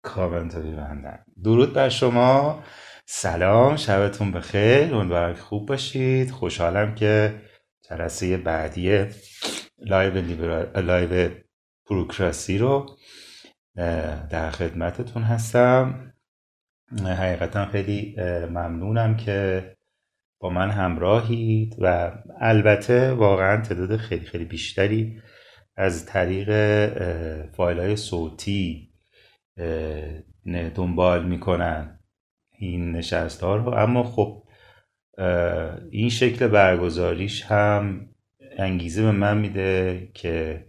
کامنت رو ببندن. درود بر شما، سلام، شبتون بخیر، امیدوارم که خوب باشید. خوشحالم که جلسه بعدی لایو پروکراسی رو در خدمتتون هستم. حقیقتا خیلی ممنونم که با من همراهید و البته واقعا تعداد خیلی خیلی بیشتری از طریق فایل های صوتی دنبال میکنن این نشست ها رو، اما خب این شکل برگزاریش هم انگیزه به من میده که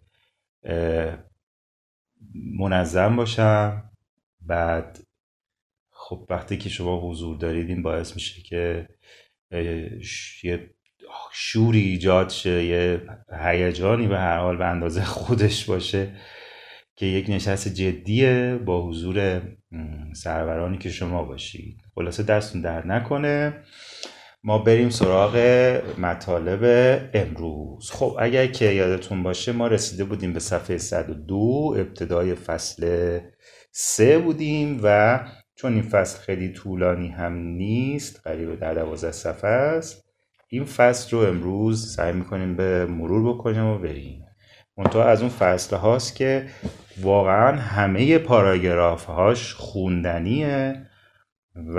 منظم باشم. بعد خب وقتی که شما حضور دارید این باعث میشه که یه شوری ایجاد شه، یه هیجانی به هر حال به اندازه خودش باشه که یک نشست جدیه با حضور سرورانی که شما باشید. خلاصه دستون در نکنه، ما بریم سراغ مطالب امروز. خب اگر که یادتون باشه ما رسیده بودیم به صفحه 102، ابتدای فصل 3 بودیم و چون این فصل خیلی طولانی هم نیست، قریب در 12 صفحه است، این فصل رو امروز سعی میکنیم به مرور بکنیم و بریم. منتها از اون فصل هاست که واقعا همه پاراگراف هاش خوندنیه و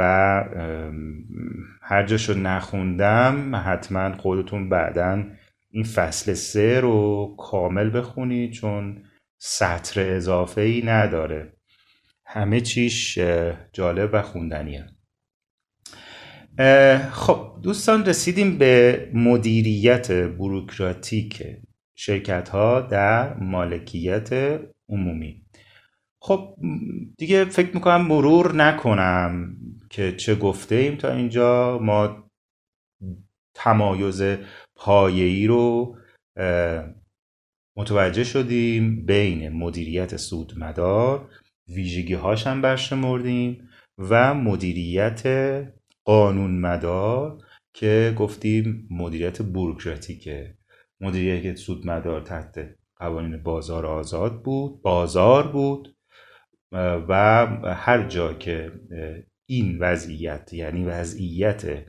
هر جاشو نخوندم حتما خودتون بعداً این فصل 3 رو کامل بخونید، چون سطر اضافه ای نداره، همه چیش جالب و خوندنیه. خب دوستان، رسیدیم به مدیریت بوروکراتیک شرکت ها در مالکیت عمومی. خب دیگه فکر میکنم مرور نکنم که چه گفته ایم تا اینجا. ما تمایز پایه‌ای رو متوجه شدیم بین مدیریت سودمدار، ویژگی هاش هم برشمردیم، و مدیریت قانونمدار که گفتیم مدیریت بوروکراتیکه. مدیریت سودمدار تحت قوانین بازار بود و هر جا که این وضعیت، یعنی وضعیت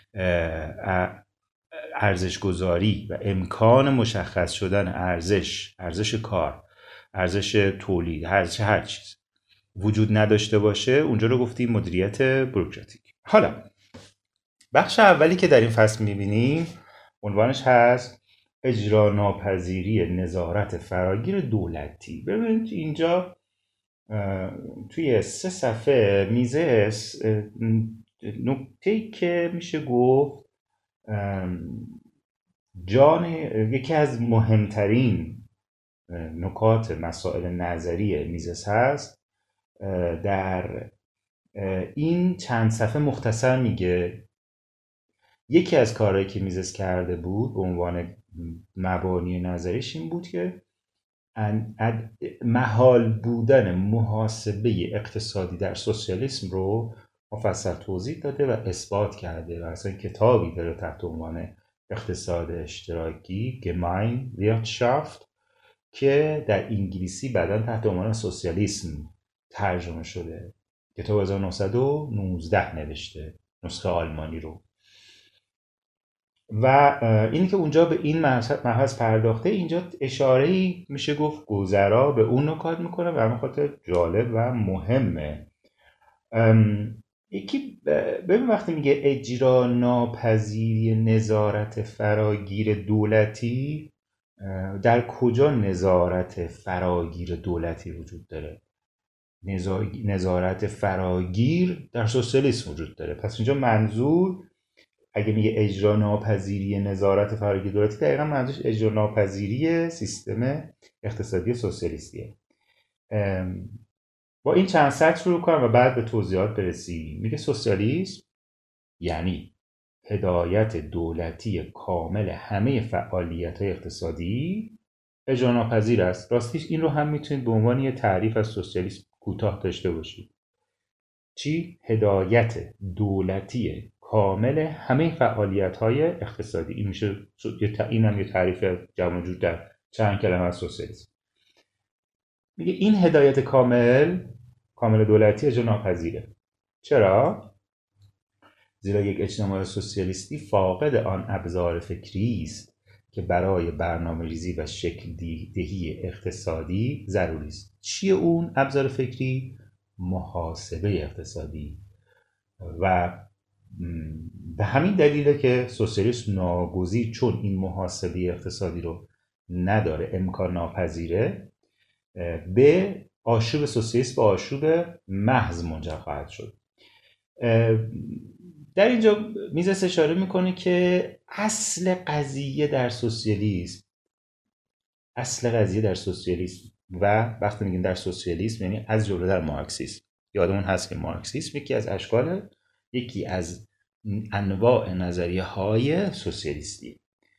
ارزش گذاری و امکان مشخص شدن ارزش کار، ارزش تولید، هر چیز وجود نداشته باشه، اونجا رو گفتیم مدیریت بوروکراتیک. حالا بخش اولی که در این فصل میبینیم عنوانش هست اجرا ناپذیری نظارت فراگیر دولتی. ببینید اینجا توی 3 صفحه میزه نکته‌ای که میشه گفت یکی از مهمترین نکات مسائل نظری میزس هست. در این چند صفحه مختصر میگه یکی از کارهایی که میزس کرده بود به عنوان مبانی نظریش این بود که محال بودن محاسبه اقتصادی در سوسیالیسم رو مفصل توضیح داده و اثبات کرده و اصلا کتابی داره تحت عنوان اقتصاد اشتراکی Gemeinwirtschaft که در انگلیسی بعداً تحت عنوان سوسیالیسم ترجمه شده. کتاب 1919 نوشته، نسخه آلمانی رو. و اینی که اونجا به این مبحث پرداخته، اینجا اشاره‌ای میشه گفت گذرا به اون نکات میکنه و همین خاطر جالب و مهمه. یکی ببین وقتی میگه اجرا ناپذیری نظارت فراگیر دولتی، در کجا نظارت فراگیر دولتی وجود داره؟ نظارت فراگیر در سوسیالیسم وجود داره. پس اینجا منظور اگه میگه اجرا ناپذیری نظارت فراگیر دولتی، دقیقا منظورش اجرا ناپذیری سیستم اقتصادی سوسیالیستیه. با این چند سطر شروع کنم و بعد به توضیحات برسیم. میگه سوسیالیسم یعنی هدایت دولتی کامل همه فعالیت‌های اقتصادی اجرا ناپذیر است. راستیش این رو هم میتونید به عنوان یه تعریف از سوسیالیسم کوتاه داشته باشید. چی؟ هدایت دولتی کامل همه فعالیت‌های اقتصادی. این میشه، این هم یه تعریف جمع جور در چند کلمه از سوسیالیسم. میگه این هدایت کامل کامل دولتی اجرا ناپذیره. چرا؟ زیرا یک اجتماع سوسیالیستی فاقد آن ابزار فکری است که برای برنامه‌ریزی و شکل دهی اقتصادی ضروری است. چیه اون ابزار فکری؟ محاسبه اقتصادی. و به همین دلیله که سوسیالیسم ناگزیر، چون این محاسبه اقتصادی رو نداره، امکان ناپذیره، به آشوب سوسیالیسم به آشوب محض منجر خواهد شد. در اینجا میزس اشاره میکنه که اصل قضیه در سوسیالیسم و وقتی میگیم در سوسیالیسم یعنی از جمله در مارکسیسم. یادمون هست که مارکسیسم یکی از انواع نظریه های سوسیالیستی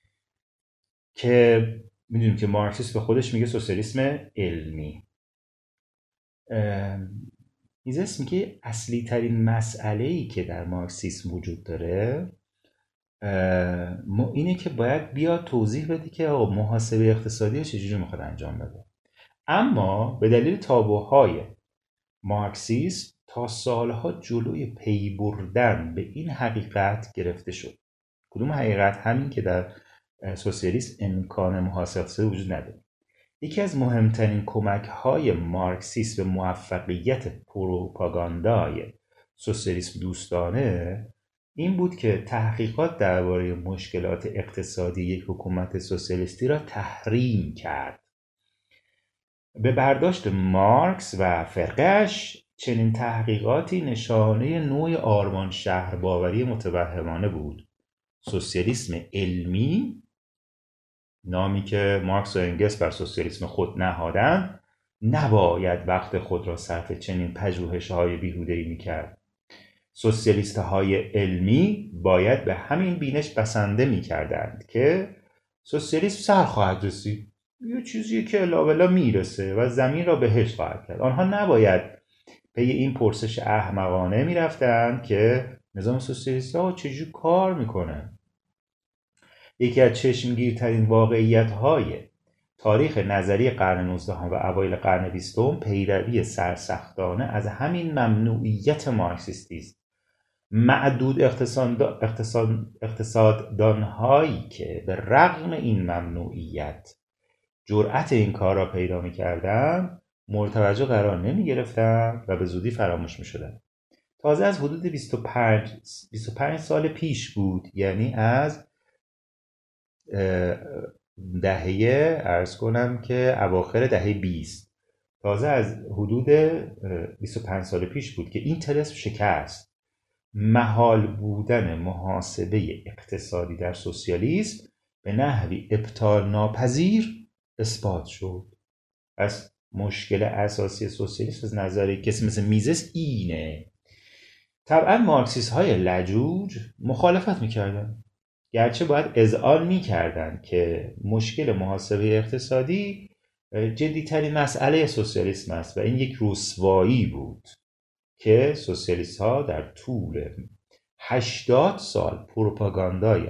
که میدونیم که مارکسیسم به خودش میگه سوسیالیسم علمی. میزس میگه اصلی ترین مسئله‌ای که در مارکسیسم وجود داره اینه که باید بیاد توضیح بده که محاسبه اقتصادی چجوری میخواد انجام بده. اما به دلیل تابوهای مارکسیسم تا سالها جلوی پی بردن به این حقیقت گرفته شد. کدوم حقیقت؟ همین که در سوسیالیسم امکان محاسبه اقتصادی وجود نداره. یکی از مهمترین کمک‌های مارکسیسم به موفقیت پروپاگاندای سوسیالیسم دوستانه این بود که تحقیقات درباره مشکلات اقتصادی یک حکومت سوسیالیستی را تحریم کرد. به برداشت مارکس و فرقه‌اش چنین تحقیقاتی نشانه نوع آرمان شهرباوری متوهمانه بود. سوسیالیسم علمی، نامی که مارکس و انگلس بر سوسیالیسم خود نهادند، نباید وقت خود را صرف چنین پژوهش‌های بیهوده‌ای می‌کرد. سوسیالیست‌های علمی باید به همین بینش بسنده می‌کردند که سوسیالیسم سر خواهد رسید، یه چیزی که الا میرسه و زمین را بهشت خواهد کرد. آنها نباید پی این پرسش احمقانه می‌رفتند که نظام سوسیالیستی چجوری کار می‌کنه. یکی از چشمگیرترین واقعیت‌های تاریخ نظری قرن 19 و اوایل قرن 20 پیروی سرسختانه از همین ممنوعیت مارکسیستی است. معدود اقتصاددان‌هایی که به رغم این ممنوعیت جرأت این کار را پیدا می‌کردند متوجه قرار نمی‌گرفتند و به زودی فراموش می‌شدند. تازه از حدود 25 سال پیش بود، یعنی از عرض کنم که اواخر دهه 20، تازه از حدود 25 سال پیش بود که این طلسم شکست. محال بودن محاسبه اقتصادی در سوسیالیسم به نحوی ابطال ناپذیر اثبات شد. از مشکل اساسی سوسیالیسم از نظر کسی مثل میزس اینه. طبعا مارکسیست های لجوج مخالفت میکردن، گرچه باید اذعان میکردن که مشکل محاسبه اقتصادی جدیترین مسئله سوسیالیسم است و این یک رسوایی بود که سوسیالیست ها در طول 80 سال پروپاگاندای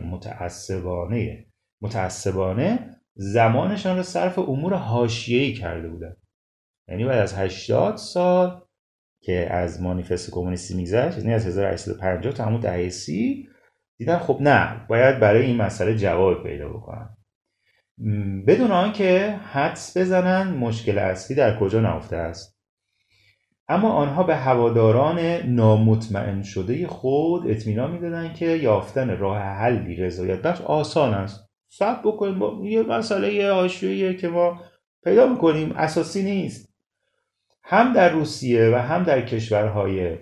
متعصبانه زمانشان را صرف امور حاشیه‌ای کرده بودند. یعنی بعد از 80 سال که از مانیفست کمونیستی میگذشت، یعنی از 1850 تا همون دهه 30، دیدن خب نه، باید برای این مسئله جواب پیدا بکنن بدون آنکه حدس بزنن مشکل اصلی در کجا نهفته است. اما آنها به هواداران نامطمئن شده خود اطمینان میدادند که یافتن راه حلی رضایت بخش آسان است. صبر بکنیم، یه مسئله حاشیه‌ایه که ما پیدا میکنیم، اساسی نیست. هم در روسیه و هم در کشورهای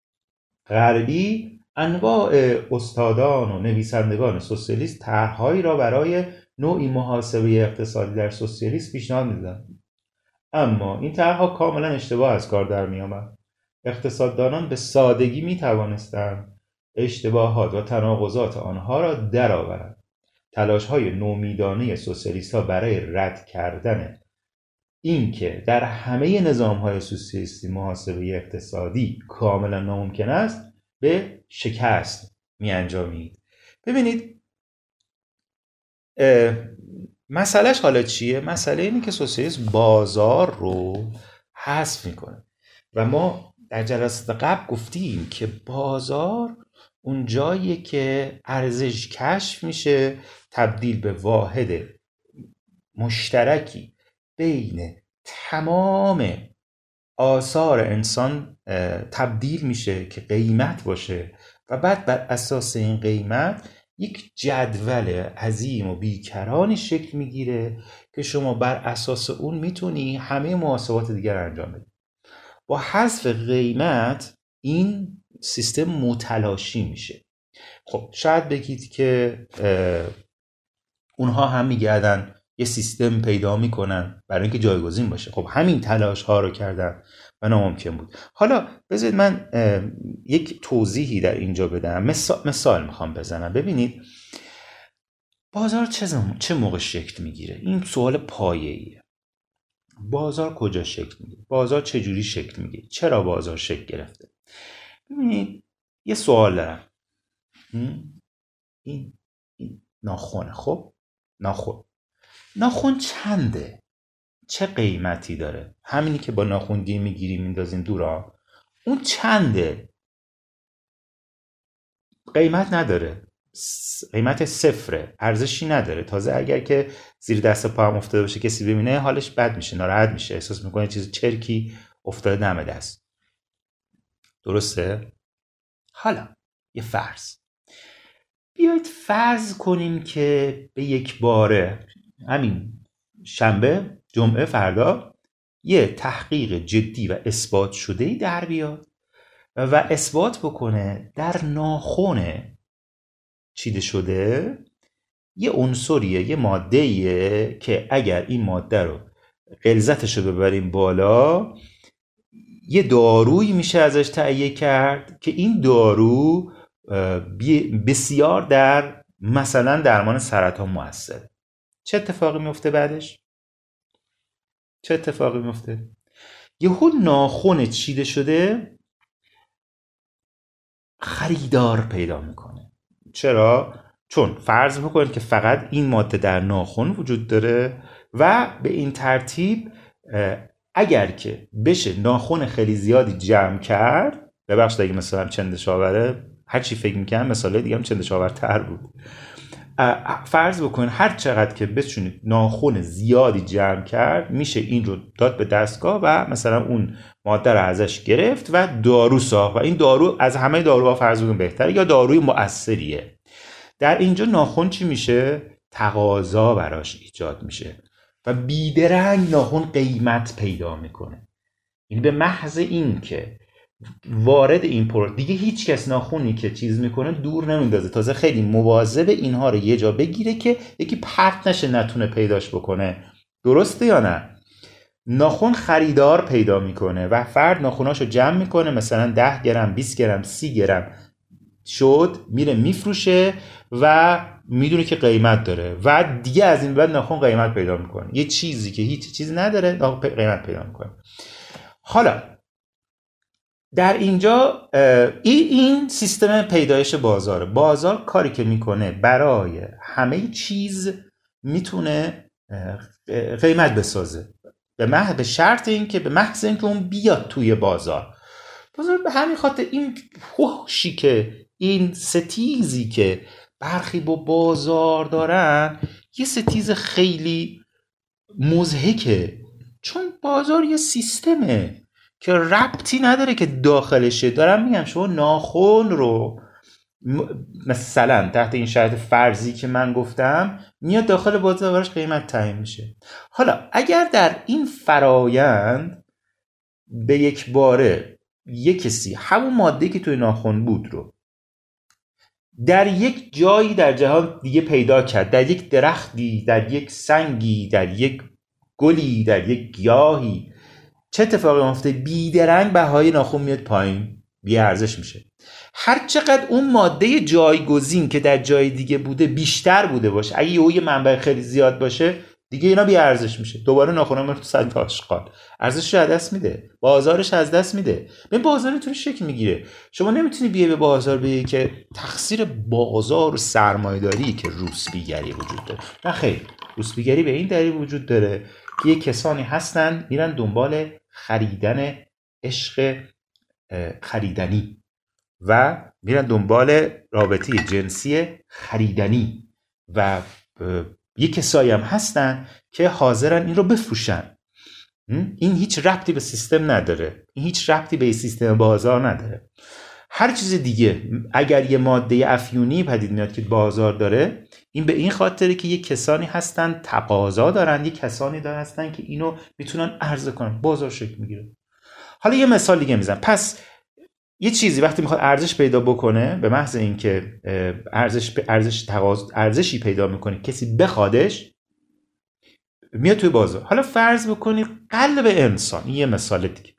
غربی انواع استادان و نویسندگان سوسیالیست طرحهایی را برای نوعی محاسبه اقتصادی در سوسیالیسم پیشنهاد می‌دادند. اما این طرحها کاملا اشتباه از کار در می‌آمد. اقتصاددانان به سادگی می‌توانستند اشتباهات و تناقضات آنها را درآورند. تلاش‌های نومیدانه سوسیالیست‌ها برای رد کردن این که در همه نظام‌های سوسیالیستی محاسبه اقتصادی کاملا ناممکن است به شکست می‌انجامید. ببینید مسئلهش حالا چیه؟ مسئله اینه که سوسیالیسم بازار رو حذف میکنه. و ما در جلسات قبل گفتیم که بازار اون جاییه که ارزش کشف میشه، تبدیل به واحد مشترکی بین تمام آثار انسان تبدیل میشه که قیمت باشه و بعد بر اساس این قیمت یک جدول عظیم و بیکرانی شکل میگیره که شما بر اساس اون میتونی همه محاسبات دیگر رو انجام بدی. با حذف قیمت این سیستم متلاشی میشه. خب شاید بگید که اونها هم میگردن یه سیستم پیدا میکنن برای اینکه جایگزین باشه. خب همین تلاش ها رو کردن و ناممکن بود. حالا بذارید من یک توضیحی در اینجا بدم. مثال میخوام بزنم. ببینید بازار چه موقع شکل میگیره؟ این سوال پایه‌ایه. بازار کجا شکل میگیره؟ بازار چجوری شکل میگیره؟ چرا بازار شکل گرفته؟ ببینید یه سوال دارم. این ناخونه. خب ناخن چنده؟ چه قیمتی داره؟ همینی که با ناخوندی میگیریم میندازیم دورا، اون چنده؟ قیمت نداره، قیمت صفره، ارزشی نداره. تازه اگر که زیر دست پا هم افتاده باشه کسی ببینه حالش بد میشه، ناراحت میشه، احساس میکنه چیز چرکی افتاده دم دست. درسته؟ حالا یه بیایید فرض کنیم که به یک باره همین شنبه، جمعه، فردا یه تحقیق جدی و اثبات شده‌ای در بیاد و اثبات بکنه در ناخن چیده شده یه عنصریه، یه ماده‌ایه که اگر این ماده رو غلظتش رو ببریم بالا یه دارویی میشه ازش تهیه کرد که این دارو بسیار در مثلا درمان سرطان موثره. چه اتفاقی میفته بعدش؟ یهو ناخن چیده شده خریدار پیدا میکنه. چرا؟ چون فرض بکنید که فقط این ماده در ناخن وجود داره و به این ترتیب اگر که بشه ناخن خیلی زیادی جمع کرد، ببخشید اگه مثلا چندشاوره، هر چی فکر میکنم مثاله دیگه هم چندشاورتر بود، فرض بکنید هر چقدر که بتونید ناخن زیادی جمع کرد میشه این رو داد به دستگاه و مثلا اون ماده رو ازش گرفت و دارو ساخت و این دارو از همه داروها فرض بکنید بهتره یا داروی مؤثریه. در اینجا ناخن چی میشه؟ تقاضا براش ایجاد میشه و بیدرنگ ناخن قیمت پیدا میکنه. این به محض این که وارد این پروسه دیگه هیچ کس ناخونی که چیز میکنه دور نمیندازه، تازه خیلی مواظب اینها رو یه جا بگیره که یکی پرت نشه نتونه پیداش بکنه. درسته یا نه؟ ناخن خریدار پیدا میکنه و فرد ناخوناشو جمع میکنه، مثلا 10 گرم 20 گرم 30 گرم شد، میره میفروشه و میدونه که قیمت داره و دیگه از این بعد ناخن قیمت پیدا میکنه. یه چیزی که هیچ چیز نداره قیمت پیدا میکنه. حالا در اینجا این سیستم پیدایش بازاره. بازار کاری که میکنه برای همه چیز میتونه قیمت بسازه به شرط این که به محض اینکه اون بیاد توی بازار به همین خاطر این فحشی که این ستیزی که برخی با بازار دارن یه ستیز خیلی مضحکه، چون بازار یه سیستمه که ربطی نداره که داخلشه. دارم میگم شما ناخن رو مثلا تحت این شرط فرضی که من گفتم میاد داخل بازار براش قیمت تعیین میشه. حالا اگر در این فرایند به یک باره یک کسی همون ماده که توی ناخن بود رو در یک جایی در جهان دیگه پیدا کرد، در یک درختی، در یک سنگی، در یک گلی، در یک گیاهی، چه اتفاقی میفته؟ بیدرنگ بهای ناخن میاد پایین، بی ارزش میشه. هر چقدر اون ماده جایگزین که در جای دیگه بوده بیشتر بوده باشه، اگه یه منبع خیلی زیاد باشه دیگه اینا بی ارزش میشه، دوباره ناخن‌ها میره تو صندوق آشغال، ارزشش از دست میده، بازارش از دست میده. ببین بازار اینطوری شکل میگیره. شما نمیتونی بیای به بازار بگی که تقصیر بازار و سرمایه‌داری که روسبیگری وجود داره. نه خیر، روسبیگری به این دلیل وجود داره که یه کسانی هستن میرن دنبال خریدن عشق خریدنی و میرن دنبال رابطه جنسی خریدنی و یک کسایی هم هستن که حاضرن این رو بفروشن. این هیچ ربطی به سیستم نداره، این هیچ ربطی به سیستم بازار نداره. هر چیز دیگه اگر یه ماده افیونی پدید میاد که بازار داره، این به این خاطره که یک کسانی هستن تقاضا دارن، یک کسانی هستن که اینو میتونن عرضه کنن، بازار شکل میگیره. حالا یه مثال دیگه میزنم. پس یه چیزی وقتی میخواد ارزش پیدا بکنه، به محض اینکه ارزشی پیدا میکنه کسی بخوادش، میاد توی بازار. حالا فرض بکنی قلب انسان، یه مثال دیگه،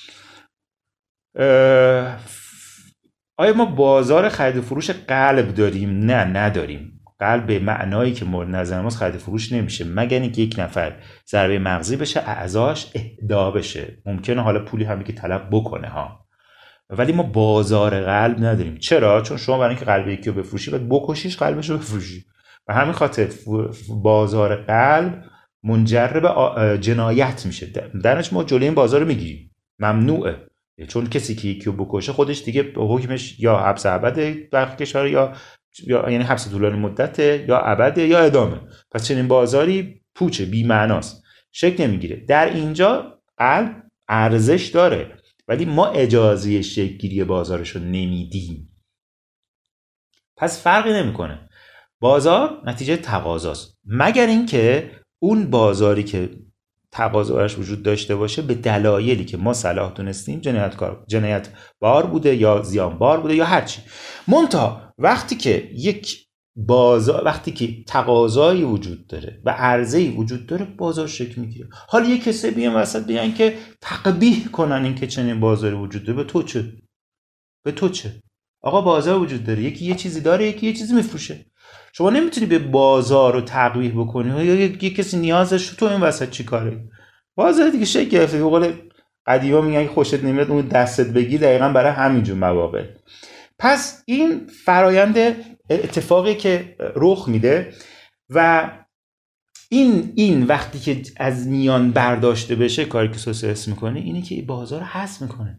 آیا ما بازار خرید و فروش قلب داریم؟ نه نداریم. قلب به معنایی که مورد نظر ماست خرید و فروش نمیشه مگر اینکه یک نفر ضربه مغزی بشه، اعضاش اهدا بشه. ممکنه حالا پولی هم که طلب بکنه ها، ولی ما بازار قلب نداریم. چرا؟ چون شما برای اینکه قلب یکی رو بفروشی باید بکشیش، قلبش رو بفروشی. و همین خاطر بازار قلب منجر به جنایت میشه. درنش ما جلوی این بازار رو میگیریم، ممنوعه. چون کسی که یکی رو بکشه خودش دیگه حکمش یا حبس ابد وقت کشاره یا یعنی حبس طولانی مدته یا ابد یا اعدامه. پس چنین بازاری پوچه، بی معناست، شکل نمیگیره. در اینجا قلب ارزش داره ولی ما اجازه شکل گیری بازارش رو نمیدیم. پس فرقی نمیکنه. بازار نتیجه تقاضاست، مگر اینکه اون بازاری که تقاضاش وجود داشته باشه به دلایلی که ما صلاح دونستیم جنایت بار بوده یا زیان بار بوده یا هرچی. منتها وقتی که یک بازار، وقتی که تقاضایی وجود داره و عرضه‌ای وجود داره، بازار شکل میگیره. حالا یک کسی بیان وسط بیان که تقبیح کنن این که چنین بازاری وجود داره، به تو چه؟ آقا بازار وجود داره، یکی یه چیزی داره، یکی یه چیزی میفروشه. شما نمیتونی به بازار رو تقبیح بکنی یا یه کسی نیازش تو این وسط چی کاره؟ بازار دیگه شکل گرفته. به قول قدیما میگن خوشت نمیاد اون دستت بگی، دقیقاً برای همینجور مواقع. پس این فرایند اتفاقی که رخ میده و این وقتی که از میان برداشته بشه، کاری که سوسیالیسم میکنه اینه که بازار رو حذف میکنه.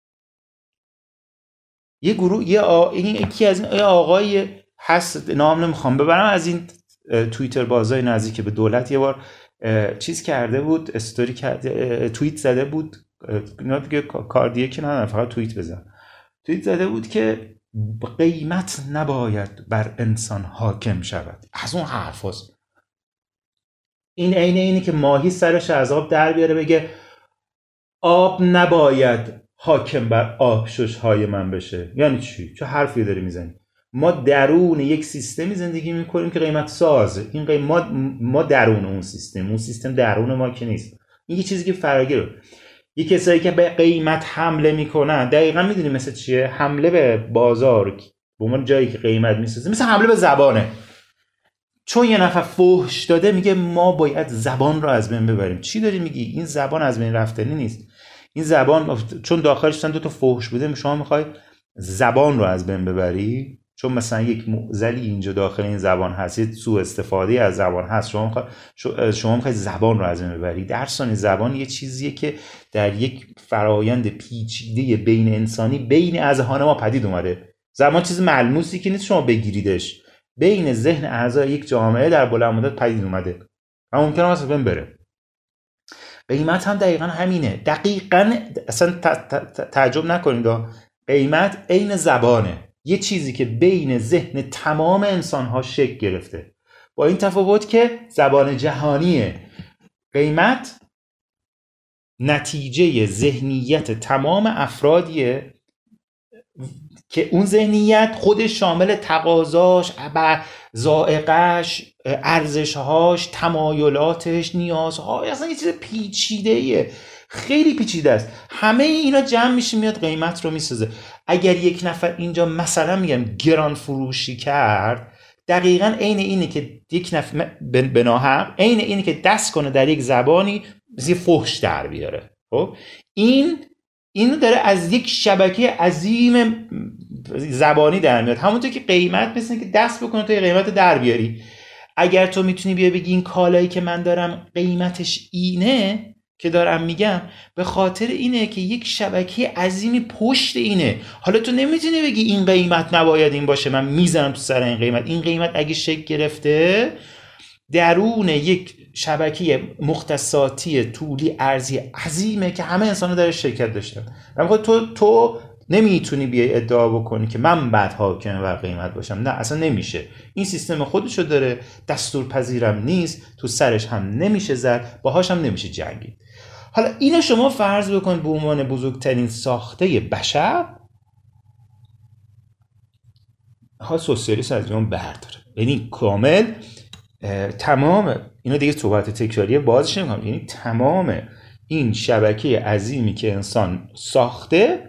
یه گروه یکی از این آقای هست، نام نمیخوام ببرم، از این توییتر بازای نزدیک به دولت یه بار چیز کرده بود، استوری کرده، توییت زده بود، اینا دیگه کاردیه که ندارم، فقط توییت بزن. توییت زده بود که قیمت نباید بر انسان حاکم شود. از اون حرف هست. این اینه که ماهی سرش از آب در بیاره بگه آب نباید حاکم بر آبشش‌های من بشه. یعنی چی؟ چه حرفی داری میزنی؟ ما درون یک سیستمی زندگی میکنیم که قیمت سازه. این ما درون اون سیستم درون ما که نیست. این یه چیزی که فراگیره. یه کسایی که به قیمت حمله میکنن، دقیقاً میدونی مثل چیه؟ حمله به بازار به عنوان جایی که قیمت میسازه، مثل حمله به زبانه. چون یه نفر فحش داده میگه ما باید زبان رو از بین ببریم. چی داری میگی؟ این زبان از بین رفتنی نیست. این زبان چون داخلش دو تا فحش بوده، شما میخوای زبان رو از بین ببری؟ چون مثلا یک معضلی اینجا داخل این زبان هست، یه سوء استفاده از زبان هست، شما میخوای زبان رو از بین ببری. در ثانی زبان یه چیزیه که در یک فرایند پیچیده بین انسانی، بین اذهان ما پدید اومده. زبان چیز ملموسی که نیست شما بگیریدش، بین ذهن اعضای یک جامعه در بلند مدت پدید اومده و ممکنه واسه بین بره. قیمت هم دقیقاً همینه. دقیقاً اصلا تعجب نکنید، قیمت عین زبانه، یه چیزی که بین ذهن تمام انسان‌ها شکل گرفته، با این تفاوت که زبان جهانیه. قیمت نتیجه ذهنیت تمام افرادیه که اون ذهنیت خودش شامل تقاضاش، ذائقه‌اش، ارزش‌هاش، تمایلاتش، نیازهاش، اصلا یه چیز پیچیده‌ایه، خیلی پیچیده است. همه اینا جمع میشه میاد قیمت رو میسازه. اگر یک نفر اینجا مثلا میگم گران فروشی کرد، دقیقاً عین اینه که یک نفر به ناحق عین اینه که دست کنه در یک زبانی مثل فحش در بیاره. خب اینو داره از یک شبکه عظیم زبانی در میاد. همونطور که قیمت مثل که دست بکنه تا قیمت در بیاری. اگر تو میتونی بیا بگی این کالایی که من دارم قیمتش اینه، که دارم میگم به خاطر اینه که یک شبکه عظیمی پشت اینه. حالا تو نمیتونی بگی این قیمت نباید این باشه، من میزنم تو سر این قیمت. این قیمت اگه شکل گرفته درون یک شبکه مختصاتی طولی ارزی عظیمه که همه انسان‌ها در شرکت داشتن. و تو نمیتونی بیای ادعا بکنی که من بعد حاکم بر قیمت باشم. نه، اصلا نمیشه. این سیستم خودشو داره، دستور پذیرم نیست، تو سرش هم نمیشه زد، باهاش هم نمیشه جنگید. حالا اینو شما فرض بکن به عنوان بزرگترین ساخته بشر، ها سوسیالیسم از اون برداره. یعنی کامل تمام اینا دیگه صحبت تکراریه بازش نمی‌کنم، یعنی تمام این شبکه عظیمی که انسان ساخته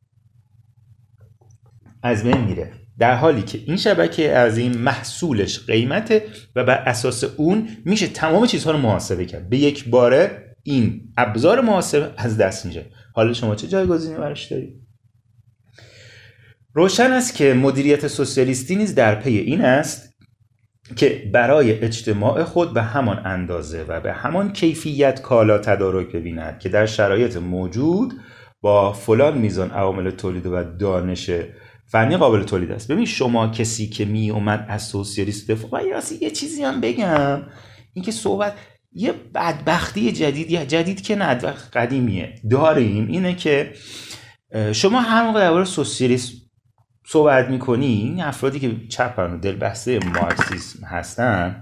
از بین میره، در حالی که این شبکه عظیم محصولش قیمته و بر اساس اون میشه تمام چیزها رو محاسبه کرد. به یک باره این ابزار محاسبه از دست میشه. حالا شما چه جایگزینی براش دارید؟ روشن است که مدیریت سوسیالیستی نیز در پی این است که برای اجتماع خود به همان اندازه و به همان کیفیت کالا تدارک ببیند که در شرایط موجود با فلان میزان عوامل تولید و دانش فنی قابل تولید است. ببین شما کسی که می اومد از سوسیالیست دفاع، یه چیزی هم بگم، این که صحبت یه بدبختی جدید که نه قدیمیه داریم، اینه که شما هر موقع درباره سوسیالیسم صحبت میکنی، این افرادی که چپن و دلبسته مارکسیسم هستن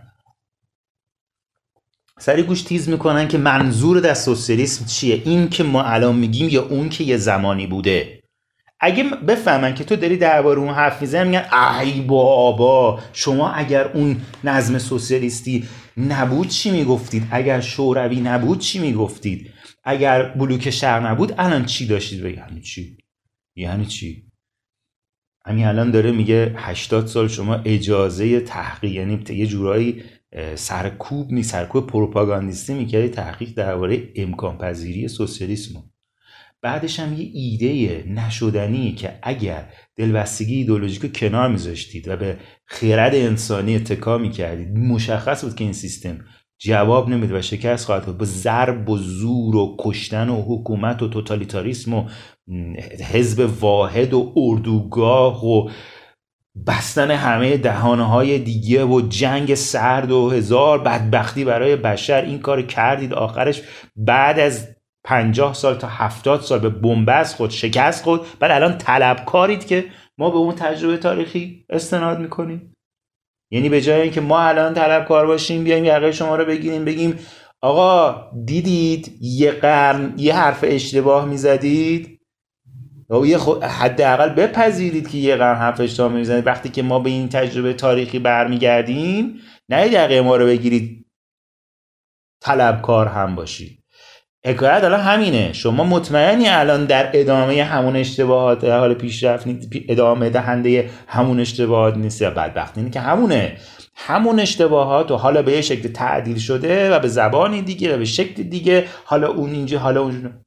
سری گوش تیز میکنن که منظور از سوسیالیسم چیه، این که ما الان میگیم یا اون که یه زمانی بوده. اگه بفهمن که تو داری درباره اون حرف میزنی، میگن ای بابا شما اگر اون نظم سوسیالیستی نبود چی میگفتید، اگر شوروی نبود چی میگفتید، اگر بلوک شرق نبود الان چی داشتید بگید. یعنی چی؟ همین الان داره میگه 80 سال شما اجازه تحقیق، یعنی یه جورایی سرکوب پروپاگاندیستی میکردی تحقیق درباره امکان پذیری سوسیالیسم. بعدش هم یه ایده نشدنی که اگر دلبستگی ایدئولوژیکو کنار میذاشتید و به خرد انسانی اتکا میکردید، مشخص بود که این سیستم جواب نمیده و شکست خواهد خورد. با ضرب و زور و کشتن و حکومت و توتالیتاریسم و حزب واحد و اردوگاه و بستن همه دهانهای دیگه و جنگ سرد و هزار بدبختی برای بشر این کار کردید. آخرش بعد از 50 سال تا 70 سال به بنبست خود شکست خود. بعد الان طلبکارید که ما به اون تجربه تاریخی استناد میکنیم. یعنی به جای اینکه ما الان طلبکار باشیم بیایم یقه شما رو بگیریم بگیم آقا دیدید یه قرن یه حرف اشتباه میزدید، یا یه حداقل بپذیرید که یه قرن حرف اشتباه میزنید. وقتی که ما به این تجربه تاریخی برمیگردیم نه یقه ما رو بگیرید طلبکار هم باشید. حکایت الان همینه. شما مطمئنی الان در ادامه همون اشتباهات در حال پیشرفت ادامه دهنده همون اشتباهات نیست؟ یا بدبختی اینه که همون اشتباهات و حالا به یه شکل تعدیل شده و به زبانی دیگه و به شکل دیگه، حالا اون اینجا حالا اون.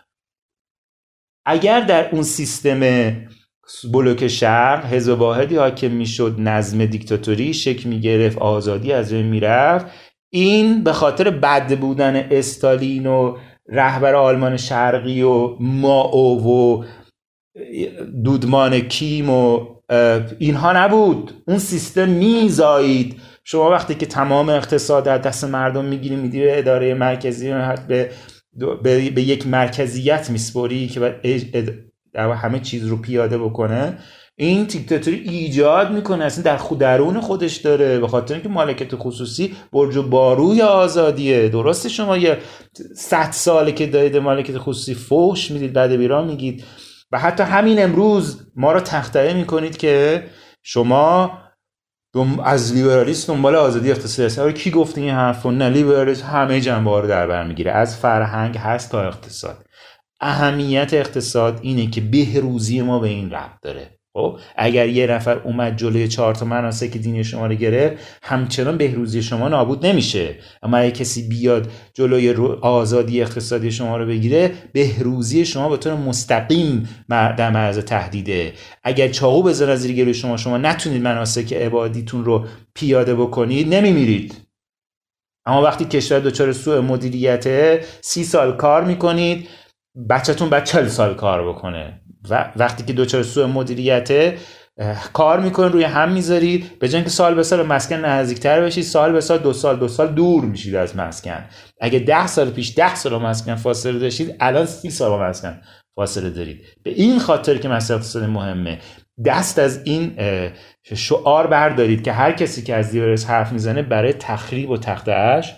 اگر در اون سیستم بلوک شرق حزب واحدی حاکم میشد، نظم دیکتاتوری شکل میگرفت، آزادی از بین میرفت، این به خاطر بد بودن استالین و رهبر آلمان شرقی و مائو و دودمان کیم و اینها نبود. اون سیستم میزایید. شما وقتی که تمام اقتصاد در دست مردم میگیری میدی به اداره مرکزی، به یک مرکزیت میسپری که همه چیز رو پیاده بکنه، این دیکتاتوری ایجاد میکنه. اصلا در درون خودش داره، به خاطر اینکه مالکیت خصوصی برج و باروی آزادیه. درسته شما یه 100 ساله که دارید مالکیت خصوصی فحش میدید، بعد بیرا میگید و حتی همین امروز ما رو تخطئه میکنید که شما از لیبرالیسم دنبال آزادی اقتصادی هست. کی گفت این حرفو؟ نه، لیبرالیسم همه جنبه‌ها رو در بر میگیره، از فرهنگ هست تا اقتصاد. اهمیت اقتصاد اینه که بهروزی ما به این ربط داره. خب اگر یه نفر اومد جلوی 4 تا مناسک دینی شما رو گرفت، همچنان بهروزی شما نابود نمیشه. اما اگه کسی بیاد جلوی آزادی اقتصادی شما رو بگیره، بهروزی شما به طور مستقیم در معرض تهدیده. اگر چاقو بزنه زیر گلوی شما نتونید مناسک عبادیتون رو پیاده بکنید، نمیمیرید. اما وقتی کشور دچار سوء مدیریت 30 سال کار میکنید، بچه‌تون بعد 40 سال کار بکنه. و وقتی که دچار سوء مدیریت کار میکنید روی هم میذارید، به جای اینکه سال به سال به مسکن نزدیکتر بشید، سال به سال دو سال دور میشید از مسکن. اگه 10 سال پیش 10 سال با مسکن فاصله داشتید، الان 30 سال با مسکن فاصله دارید. به این خاطر که مسئله اقتصادی مهمه. دست از این شعار بردارید که هر کسی که از دیورس حرف میزنه برای تخریب و تخته-اش،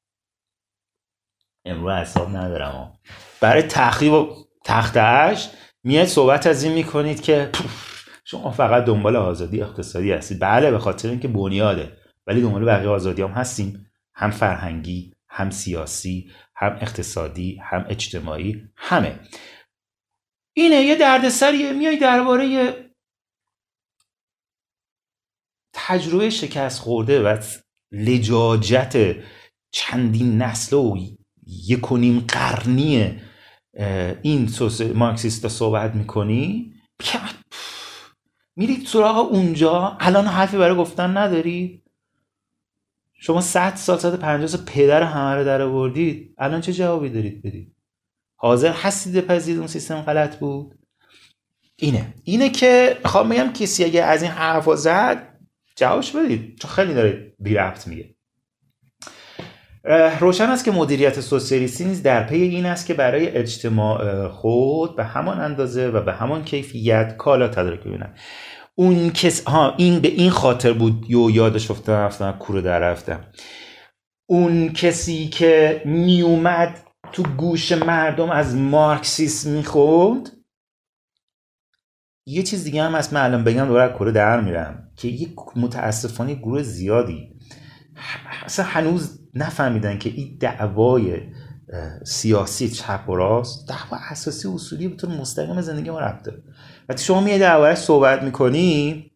امروز حساب ندارم، برای تخریب و تخته-اش میاد صحبت از این میکنید که شما فقط دنبال آزادی اقتصادی هستید. بله، به خاطر اینکه بنیاده، ولی دنبال بقیه آزادی هم هستیم، هم فرهنگی، هم سیاسی، هم اقتصادی، هم اجتماعی، همه. اینه یه دردسریه. میای درباره تجربه شکست خورده و لجاجت چندین نسل و 1.5 قرنی این مارکسیستا صحبت میکنی، میرید سراغ اونجا. الان حرفی برای گفتن نداری؟ شما 100 سال 150 سال پدر همه رو در آوردید، الان چه جوابی دارید بدید؟ حاضر هستید بپذیرید اون سیستم غلط بود؟ اینه که میخوام بگم کسی اگه از این حرفا زد جوابش بدید، چون خیلی داره بی ربط میگه. روشن است که مدیریت سوسیالیستی نیز در پی این است که برای اجتماع خود به همان اندازه و به همان کیفیت کالا تدارک ببینند. اون کس این به این خاطر بود یادش رفتم کوره در رفتم. اون کسی که میومد تو گوش مردم از مارکسیسم میخوند، یه چیز دیگه هم هست من الان بگم دوباره کوره در میرم، که یک متاسفانه گروه زیادی اصلا هنوز نفهمیدن که این دعوای سیاسی چپ و راست دعوا اساسی اصولی به طور مستقیم زندگی ما ربط داره. وقتی شما میای درباره‌اش صحبت میکنی،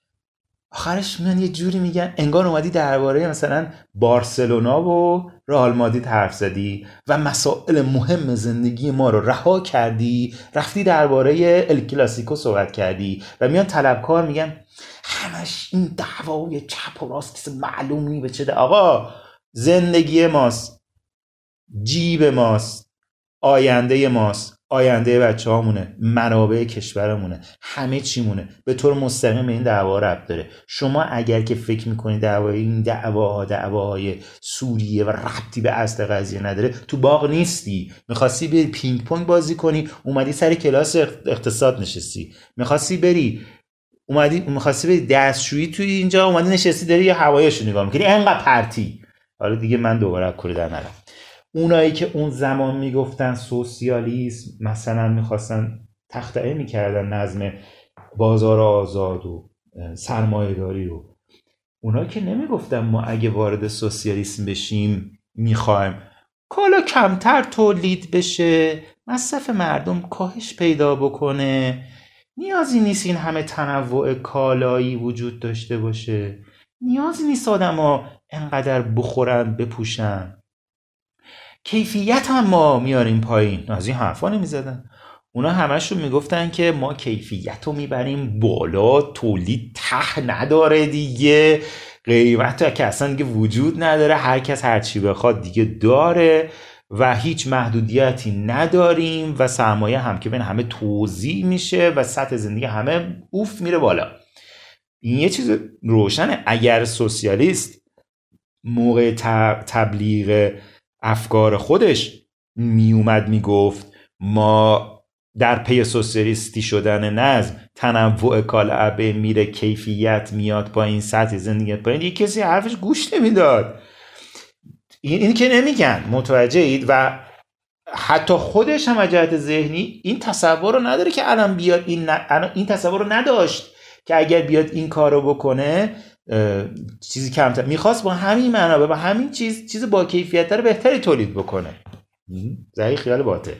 آخرش میان یه جوری میگن انگار اومدی درباره مثلا بارسلونا و رئال مادرید حرف زدی و مسائل مهم زندگی ما رو رها کردی، رفتی درباره ال کلاسیکو صحبت کردی و میان طلبکار میگن همش این دعوای چپ و راست کسی معلوم نی به چه آقا، زندگی ماست، جیب ماست، آینده ماست، آینده بچه هامونه، منابع کشورمونه، همه چیمونه، به طور مستقیم به این دعوا ربط داره. شما اگر که فکر میکنید این دعواهای سوریه و ربطی به اصل قضیه نداره، تو باغ نیستی. میخواستی بری پینگ پونگ بازی کنی، اومدی سر کلاس اقتصاد نشستی. میخواستی بری دستشویی توی اینجا، اومدی نشستی داری یه هوایشو نگاه میکنی، انقدر پرتی. حالا دیگه من دوباره کوره در نرم. اونایی که اون زمان میگفتن سوسیالیسم، مثلا میخواستن تخطئه میکردن نظم بازار آزاد و سرمایه‌داری رو، اونایی که نمیگفتن ما اگه وارد سوسیالیسم بشیم میخوایم کالا کمتر تولید بشه، مصرف مردم کاهش پیدا بکنه، نیازی نیست این همه تنوع کالایی وجود داشته باشه، نیازی نیست آدما انقدر بخورن بپوشن، کیفیت هم ما میاریم پایین. از این حرفا نمیزدن. اونا همشون میگفتن که ما کیفیت رو میبریم بالا، تولید ته نداره دیگه، قیمت که اصلا دیگه وجود نداره، هر کس هر چی بخواد دیگه داره و هیچ محدودیتی نداریم و سرمایه هم که بین همه توزیع میشه و سطح زندگی همه اوف میره بالا. این یه چیز روشنه. اگر سوسیالیست موقع تبلیغ افکار خودش میومد میگفت ما در پی سوسیالیستی شدن نظم، تنوع کالا میره، کیفیت میاد پایین، سطح زندگی پایین، یک کسی حرفش گوش نمیداد. این که نمیگن، متوجهید؟ و حتی خودش هم از جهت ذهنی این تصور رو نداره که الان بیاد این تصور رو نداشت که اگر بیاد این کار رو بکنه چیزی کمتر میخواست با همین منابع با همین چیز با کیفیت رو بهتری تولید بکنه. زهی خیال باطل.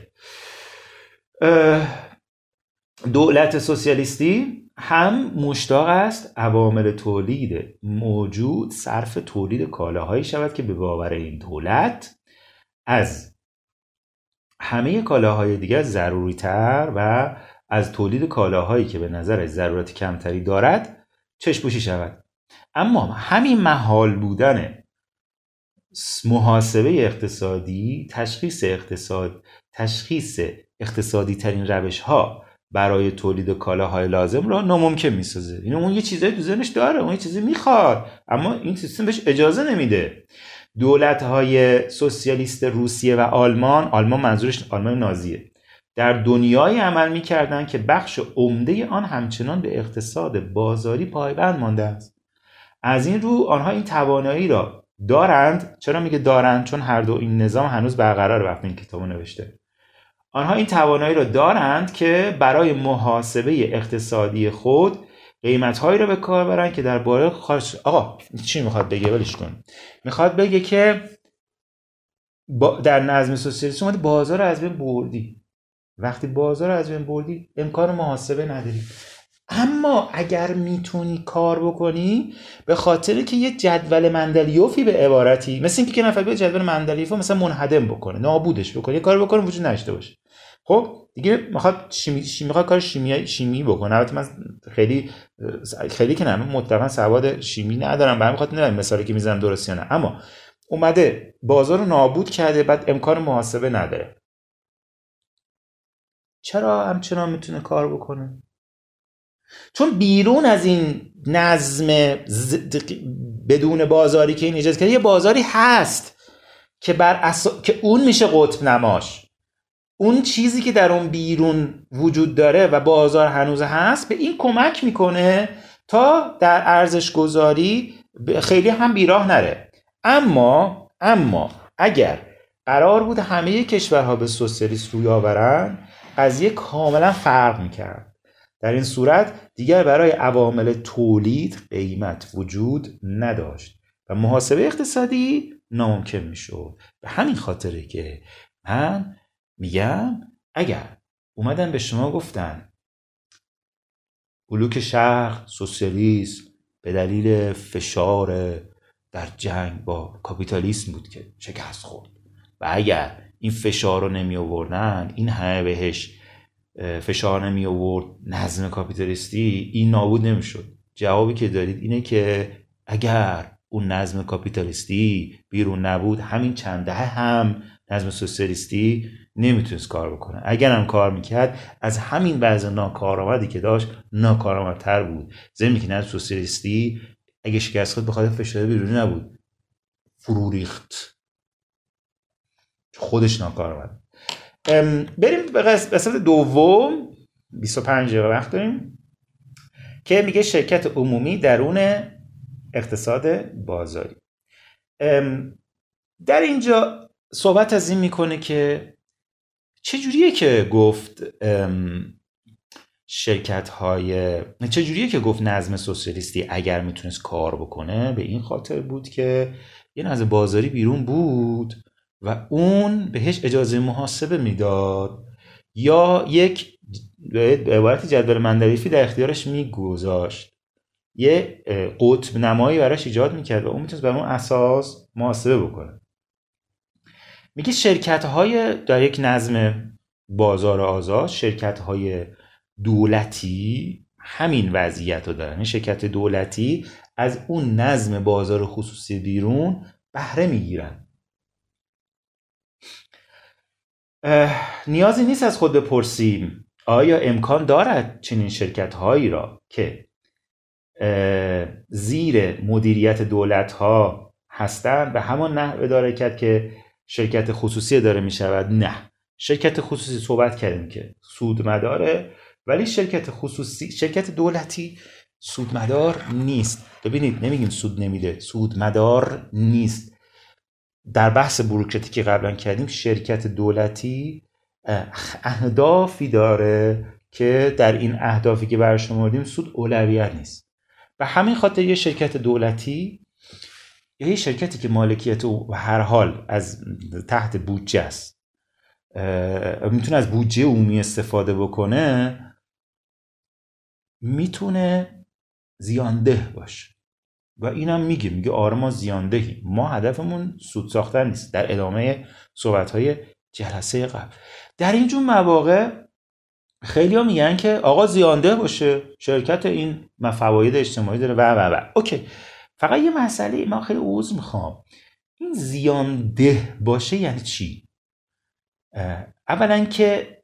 دولت سوسیالیستی هم مشتاق است عوامل تولید موجود صرف تولید کالاهایی شود که به باور این دولت از همه کالاهای دیگر ضروری تر و از تولید کالاهایی که به نظر ضرورت کمتری دارد چشم‌پوشی شود. اما همین محال بودن محاسبه اقتصادی، تشخیص اقتصادی ترین روش ها برای تولید کالاهای لازم را ناممکن میسازه. اینو اون یه چیزایی تو ذهنش داره، اون یه چیزی میخواد، اما این سیستم بهش اجازه نمیده. دولت‌های سوسیالیست روسیه و آلمان منظورش آلمان نازیه، در دنیای عمل می‌کردند که بخش عمده آن همچنان به اقتصاد بازاری پایبند مانده است. از این رو آنها این توانایی را دارند. چرا میگه دارند؟ چون هر دو این نظام هنوز برقرار وقتی این کتابو نوشته. آنها این توانایی را دارند که برای محاسبه اقتصادی خود قیمت‌هایی را به کار برن که در باره خارج. آقا چی میخواد بگه؟ ولش کن. میخواد بگه که در نظم سوسیالیسم اومدی بازار رو از بین بردی. وقتی بازار رو از بین بردی امکان محاسبه نداری. اما اگر میتونی کار بکنی، به خاطر که یه جدول مندلیوفی به عبارتی، مثل اینکه نفر به جدول مندلیوف مثلا منهدم بکنه، نابودش بکنه، یه کار بکنه وجود نداشته باشه. خب دیگه میخواد میخواد کار شیمی بکنه. البته من خیلی که نه، مطلقاً سواد شیمی ندارم، برای خاطر نمیدونم مثالی که میزنم درست یا نه، اما اومده بازار رو نابود کرده، بعد امکان محاسبه نداره. چرا همچنان میتونه کار بکنه؟ چون بیرون از این نظم بدون بازاری که این ایجاد کرده، یه بازاری هست که که اون میشه قطب نماش. اون چیزی که در اون بیرون وجود داره و بازار هنوز هست، به این کمک میکنه تا در ارزش گذاری خیلی هم بیراه نره. اما اگر قرار بود همه کشورها به سوسیالیسم روی آورن، قضیه کاملا فرق میکرد. در این صورت دیگر برای عوامل تولید قیمت وجود نداشت و محاسبه اقتصادی ناممکن میشد. به همین خاطره که من میگم اگر اومدن به شما گفتن بلوک شرق سوسیالیسم به دلیل فشار در جنگ با کاپیتالیسم بود که شکست خورد و اگر این فشار رو نمی آوردن، این همه بهش فشار نمی آورد، نظم کاپیتالیستی این نابود نمی شد. جوابی که دارید اینه که اگر اون نظم کاپیتالیستی بیرون نبود، همین چند دهه هم نظم سوسیالیستی نمیتونست کار بکنه. اگر هم کار میکرد، از همین وضع ناکارآمدی که داشت ناکارآمدتر بود. ضمن که نظم سوسیالیستی اگه شکست خورد به خاطر فشار بیرونی نبود، فرو ریخت، خودش ناکارآمد. بریم به قسمت دوم. 25 دقیقه وقت داریم که میگه شرکت عمومی درون اقتصاد بازاری. در اینجا صحبت از این میکنه که چجوریه که گفت چجوریه که گفت نظم سوسیالیستی اگر میتونست کار بکنه، به این خاطر بود که یه نظم بازاری بیرون بود و اون بهش اجازه محاسبه میداد یا یک به عبارت جدول مندلیفی در اختیارش میگذاشت، یه قطب نمایی براش ایجاد میکرد و اون میتونست بر اون اساس محاسبه بکنه. میگه شرکت‌های در یک نظم بازار آزاد، شرکت‌های دولتی همین وضعیت رو دارن. شرکت دولتی از اون نظم بازار خصوصی بیرون بهره میگیرن. نیازی نیست از خود بپرسیم آیا امکان دارد چنین شرکت‌هایی را که زیر مدیریت دولت‌ها هستند به همان نحو اداره کرد که شرکت خصوصی داره می شود؟ نه. شرکت خصوصی صحبت کردیم که سودمداره، ولی شرکت دولتی سودمدار نیست. ببینید نمیگیم سود نمیده، سودمدار نیست. در بحث بوروکراتی که قبلا کردیم، شرکت دولتی اهدافی داره که در این اهدافی که برشمردیم سود اولویت نیست. به همین خاطر یه شرکت دولتی یه شرکتی که مالکیت او هر حال از تحت بودجه است، میتونه از بودجه عمومی استفاده بکنه، میتونه زیانده باشه و اینم میگه آره ما زیاندهیم، ما هدفمون سود ساختن نیست. در ادامه صحبت‌های جلسه قبل در این جور مواقع خیلی ها میگن که آقا زیانده باشه، شرکت این فواید اجتماعی داره و اوکی. فقط یه مسئله، من خیلی عذر میخوام، این زیانده باشه یعنی چی؟ اولا که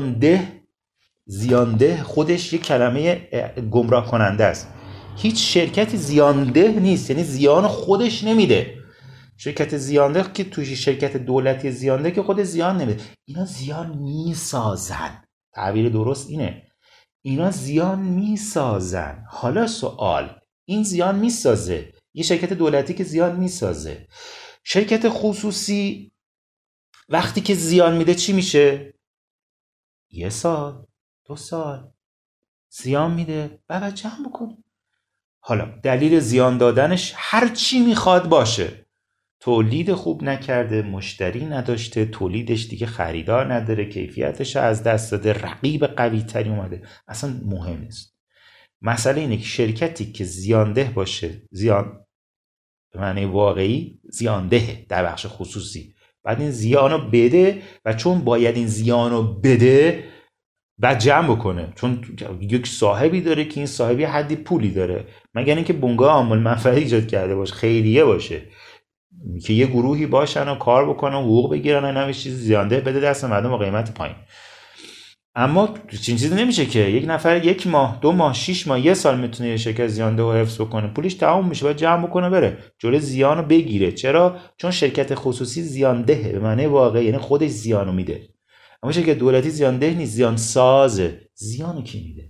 زیانده خودش یک کلمه گمراه کننده است. هیچ شرکتی زیانده نیست، یعنی زیان خودش نمیده. شرکت زیانده که توی شرکت دولتی زیانده که خود زیان نمیده، اینا زیان میسازن. تعبیر درست اینه، اینا زیان میسازن. حالا سوال، این زیان میسازه، یه شرکت دولتی که زیان میسازه، شرکت خصوصی وقتی که زیان میده چی میشه؟ 1 سال 2 سال زیان میده، بعد جمع بکنه. حالا دلیل زیان دادنش هر چی میخواد باشه، تولید خوب نکرده، مشتری نداشته، تولیدش دیگه خریدار نداره، کیفیتش از دست داده، رقیب قوی تری اومده، اصلا مهم نیست. مسئله اینه که شرکتی که زیانده باشه، زیان به معنی واقعی زیانده در بخش خصوصی، بعد این زیانو بده و چون باید این زیانو بده بعد جمع بکنه، چون یک صاحبی داره که این صاحبی حدی پولی داره، مگر اینکه بنگاه عامل منفعه ایجاد کرده باشه، خیریه باشه که یه گروهی باشن و کار بکنن و حقوق بگیرن و اینا چیز زیانده بده دست مردم با قیمت پایین. اما چین چیزی نمیشه که یک نفر 1 ماه 2 ماه 6 ماه 1 سال میتونه یه شرکت زیانده و حفظ بکنه، پولش تمام میشه باید جمع بکنه بره جلوی زیانو بگیره. چرا؟ چون شرکت خصوصی زیانده به معنی واقعی، یعنی خودش زیانو میده. اما شرکت دولتی زیانده نیست، زیان سازه. زیانو کی میده؟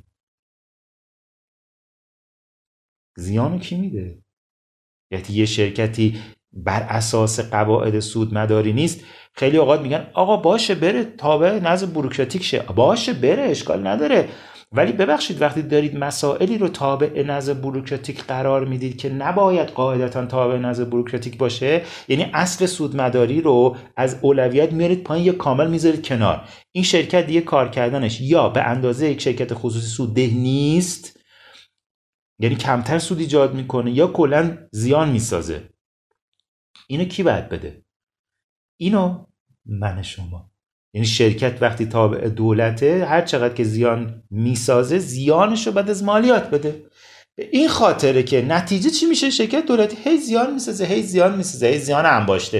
زیانو کی میده؟ یعنی یه شرکتی بر اساس قواعد سودمداری نیست، خیلی اوقات میگن آقا باشه بره تابع نظم بوروکراتیک شه، باشه بره اشکال نداره، ولی ببخشید وقتی دارید مسائلی رو تابع نظم بوروکراتیک قرار میدید که نباید قاعدتاً تابع نظم بوروکراتیک باشه، یعنی اصل سودمداری رو از اولویت میارید پایین یا کامل میذارید کنار. این شرکت دیگه کار کردنش یا به اندازه یک شرکت خصوصی سودده نیست، یعنی کمتر سود ایجاد میکنه، یا کلا زیان میسازه. اینو کی باید بده؟ اینو من شما. یعنی شرکت وقتی تابع دولته هر چقدر که زیان میسازه زیانشو بعد از مالیات بده. به این خاطره که نتیجه چی میشه؟ شرکت دولتی هی زیان میسازه، هی زیان میسازه، هی زیان انباشته،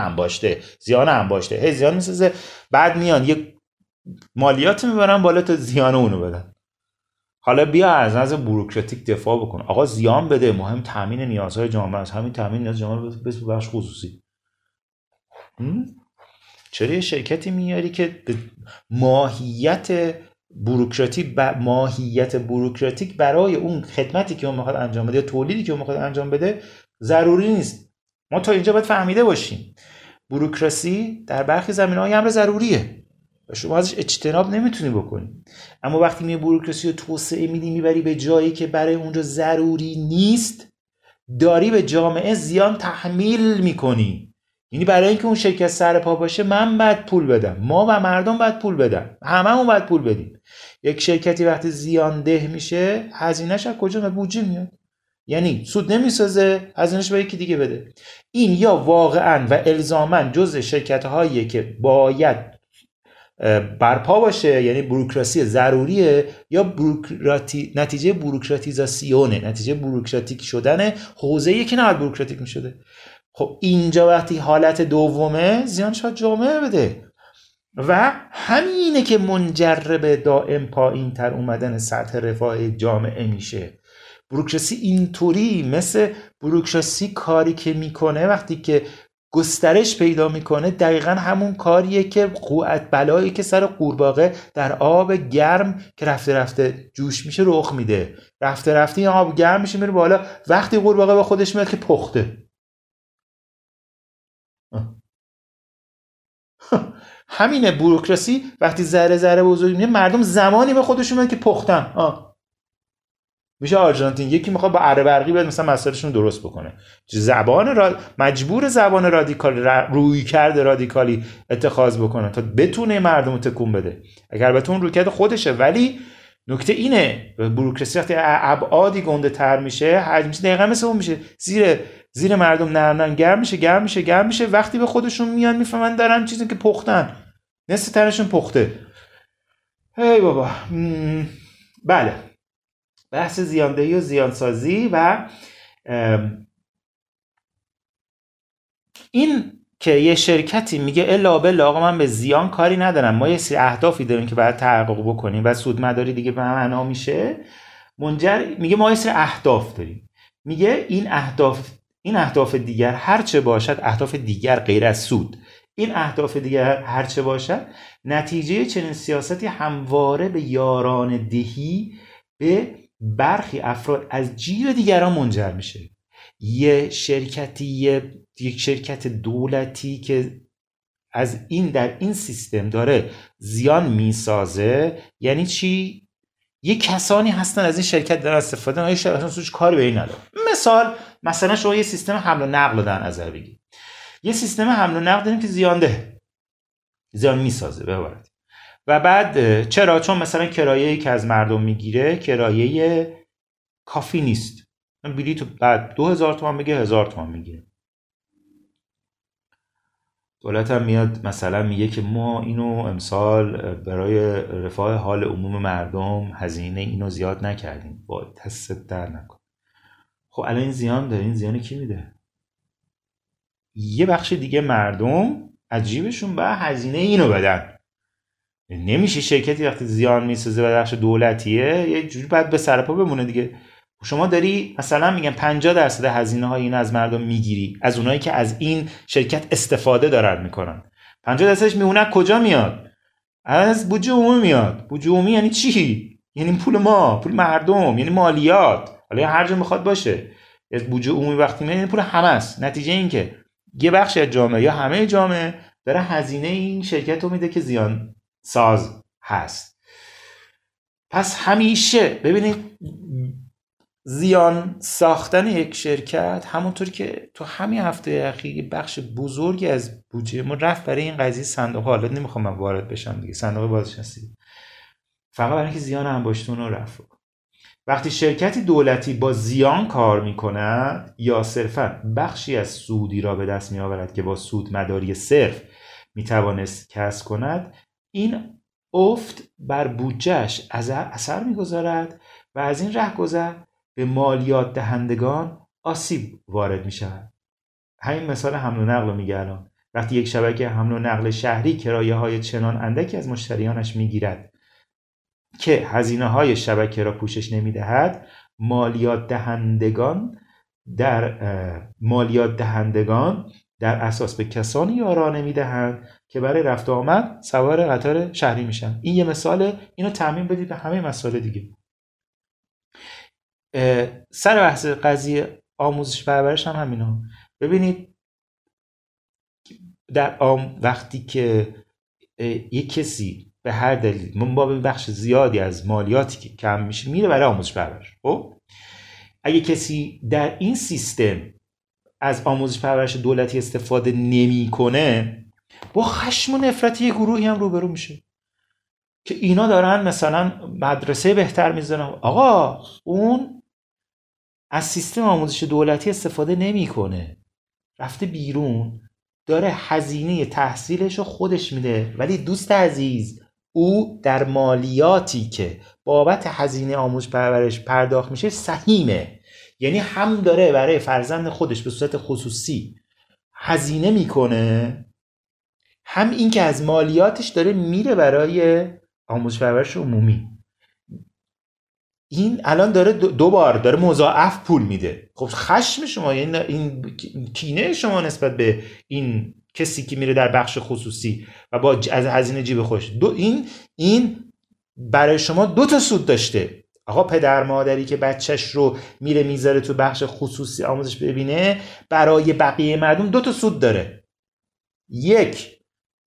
هی زیان میسازه، بعد میان یک مالیات میبرن بالا تا زیان اونو بدن. حالا بیا از نظر بوروکراتیک دفاع بکن، آقا زیان بده، مهم تامین نیازهای جامعه است، همین تامین نیاز جامعه به بخش خصوصی. چرا یه شرکتی میاری که ماهیت بوروکراتیک برای اون خدمتی که اون میخواد انجام بده یا تولیدی که اون میخواد انجام بده ضروری نیست؟ ما تا اینجا باید فهمیده باشیم بوروکراسی در برخی زمینه‌های امر ضروریه و شما ازش اجتناب نمیتونی بکنی. اما وقتی می بوروکراسی رو توسعه میدی میبری به جایی که برای اونجا ضروری نیست، داری به جامعه زیان تحمیل میکنی. یعنی برای اینکه اون شرکت سر پا باشه من باید پول بدم، ما و مردم باید پول بدن، هممون باید پول بدیم. یک شرکتی وقتی زیان ده میشه هزینه‌اش از کجا؟ به بودجه میاد. یعنی سود نمیسازه، هزینه‌اش به یکی دیگه بده. این یا واقعا و الزاما جزء شرکت‌هایی که باید برپا باشه، یعنی بوروکراسی ضروریه، یا نتیجه بوروکراتیزاسیونه، نتیجه بوروکراتیک شدن حوزه‌ای که نباید بوروکراتیک می‌شده. خب اینجا وقتی حالت دومه زیان شاید جامعه بده و همینه که منجر به دائم پایین تر اومدن سطح رفاه جامعه میشه. بوروکراسی اینطوری مثل بوروکراسی کاری که میکنه وقتی که گسترش پیدا میکنه دقیقا همون کاریه که بلایی که سر قورباغه در آب گرم که رفته رفته جوش میشه رخ میده، رفته رفته این آب گرم میشه میره بالا، وقتی قورباغه به خودش میاد که پخته. همینه بوروکراسی وقتی ذره ذره بزرگ میشه مردم زمانی به خودشون میاد که پختن. میشه آرژانتین یکی میخواد با اره برقی بیاد مثلا مسائلشون درست بکنه، مجبور زبان رادیکال روی کرده رادیکالی اتخاذ بکنه تا بتونه مردم رو تکون بده. اگر بتونه روی کرده خودشه، ولی نکته اینه بوروکراسی وقتی ابعادی گنده تر میشه حجمش دقیقا مثل اون میشه، زیر مردم نرم گرم میشه، وقتی به خودشون میان میفهمن دارن چیزی که پختن، نصف تنشون پخته. هی بابا. بله، بحث زیاندهی و زیانسازی و این که یه شرکتی میگه الا بالله آقا من به زیان کاری ندارم، ما یه سری اهدافی داریم که باید تحقق بکنیم و سودمداری دیگه به معنا میشه، میگه ما یه سری اهداف داریم، میگه این اهداف دیگر هر چه باشد، اهداف دیگر غیر از سود، این اهداف دیگر هر چه باشد نتیجه چنین سیاستی همواره به یاران دهی به برخی افراد از جیب دیگران منجر میشه. یک شرکت دولتی که از این در این سیستم داره زیان میسازه یعنی چی؟ یه کسانی هستن از این شرکت دارن استفاده میکنن، شرکت سوش کاری به این نداره. مثلا شما یه سیستم حمل و نقل در نظر بگیر، یه سیستم حمل و نقل داریم که زیان میسازه به عبارت. و بعد چرا؟ چون مثلا کرایه‌ای که از مردم میگیره کرایه کافی نیست، بلیط بعد 2000 تومان بگه 1000 تومان میگیره. دولت هم میاد مثلا میگه که ما اینو امسال برای رفاه حال عموم مردم هزینه اینو زیاد نکردیم، با دست در نکن. خب الان این زیان داره، این زیان کی میده؟ یه بخش دیگه مردم از جیبشون با هزینه اینو بدن. نمیشه شرکتی وقتی زیان میسازه و بخش دولتیه یه جوری باید به سر پا بمونه دیگه. شما داری مثلا میگن 50% هزینه های این از مردم میگیری، از اونایی که از این شرکت استفاده دارن میکنن. 50%ش میونه کجا میاد؟ از بودجه عمومی میاد. بودجه عمومی یعنی چی؟ یعنی پول ما، پول مردم، یعنی مالیات. حالا هر جا میخواد باشه. از بودجه عمومی وقتی میاد یعنی پول همه است. نتیجه این که یه بخش از جامعه یا همه جامعه داره هزینه این شرکت رو میده که زیان ساز هست. پس همیشه ببینید زیان ساختن یک شرکت، همونطور که تو همین هفته اخیر بخش بزرگی از بودجه ما رفت برای این قضیه صندوق. حالا نمیخوام من وارد بشم دیگه، صندوق بازنشستگی فقط برای اینکه زیان انباشتون رو رفت. وقتی شرکتی دولتی با زیان کار میکند یا صرفا بخشی از سودی را به دست میآورد که با سود مداری صرف میتوانست کسب کند، این افت بر بودجهش اثر میگذارد و از این رهگذر به مالیات دهندگان آسیب وارد می شود. همین مثال حمل و نقل رو میگه. الان وقتی یک شبکه حمل و نقل شهری کرایه های چنان اندکی از مشتریانش میگیرد که هزینه های شبکه را پوشش نمی دهد، مالیات دهندگان در اساس به کسانی یارانه می دهند که برای رفت و آمد سوار قطار شهری میشن. این یه مثاله، اینو تعمیم بدید به همه مسائل دیگه. سر بحث قضیه آموزش پرورش هم همینا. ببینید در وقتی که یک کسی به هر دلیل من با بخش زیادی از مالیاتی که کم میشه میره برای آموزش پرورش، خب اگه کسی در این سیستم از آموزش پرورش دولتی استفاده نمیکنه، با خشم و نفرت یه گروهی هم روبرو میشه که اینا دارن مثلا مدرسه بهتر میذارن. آقا اون از سیستم آموزش دولتی استفاده نمیکنه، رفته بیرون، داره هزینه تحصیلش رو خودش میده، ولی دوست عزیز او در مالیاتی که بابت هزینه آموزش پرورش پرداخت میشه سهیمه. یعنی هم داره برای فرزند خودش به صورت خصوصی هزینه میکنه، هم این که از مالیاتش داره میره برای آموزش پرورش عمومی. این الان داره دو بار داره مضاعف پول میده. خب خشم شما، این کینه شما نسبت به این کسی که میره در بخش خصوصی و با از هزینه جیب خودش، این برای شما دو تا سود داشته. آقا پدر مادری که بچهش رو میره میذاره تو بخش خصوصی آموزش ببینه، برای بقیه مردم دو تا سود داره. یک،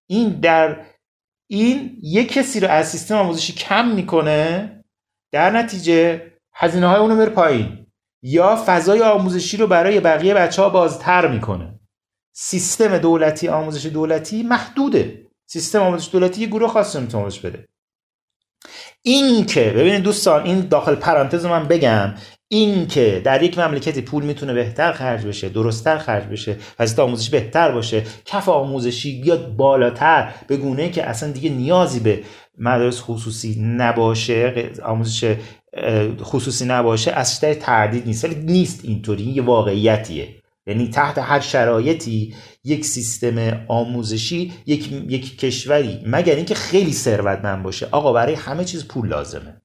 این یک کسی رو از سیستم آموزشی کم میکنه، در نتیجه هزینه های اونو میره پایین، یا فضای آموزشی رو برای بقیه بچه‌ها بازتر میکنه. سیستم دولتی، آموزش دولتی محدوده. سیستم آموزش دولتی یه گروه خاصی رو میتونه آموزش بده. این که ببینید دوستان، این داخل پرانتز من بگم، این که در یک مملکتی پول میتونه بهتر خرج بشه، درست‌تر خرج بشه، وضعیت آموزشی بهتر باشه، کف آموزشی بیاد بالاتر به گونه‌ای که اصلا دیگه نیازی به مدارس خصوصی نباشه، آموزش خصوصی نباشه، اصلا تردید نیست. ولی نیست اینطوری، یه واقعیتیه. یعنی تحت هر شرایطی یک سیستم آموزشی یک کشوری، مگر اینکه خیلی ثروتمند باشه، آقا برای همه چیز پول لازمه،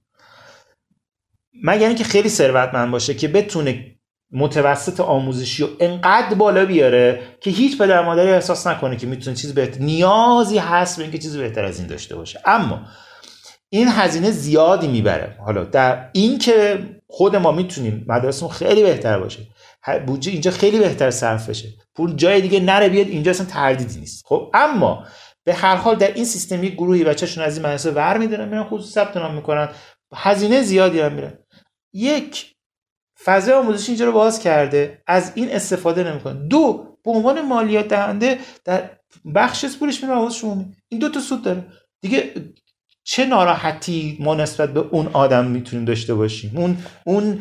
مگر اینکه خیلی ثروتمند باشه که بتونه متوسط آموزشی رو انقدر بالا بیاره که هیچ پدر مادری احساس نکنه که میتونه چیز بهتر، نیازی هست به اینکه چیز بهتر از این داشته باشه. اما این هزینه زیادی میبره. حالا در این که خود ما میتونیم مدارسمون خیلی بهتر باشه، بودجه اینجا خیلی بهتر صرف بشه، پول جای دیگه نره بیاد اینجا، اصلا تردیدی نیست. خب اما به هر حال در این سیستم یک گروهی بچه‌شون از این مدرسه ور میدارن، میرن خصوصی ثبت نام میکنن، هزینه زیادی هم میره. یک فضای آموزشی اینجا رو باز کرده، از این استفاده نمیکنه. دو، به عنوان مالیات دهنده در بخش از پولش میره آموزش عمومی. این دو تا سود داره دیگه. چه ناراحتی ما نسبت به اون آدم میتونیم داشته باشیم؟ اون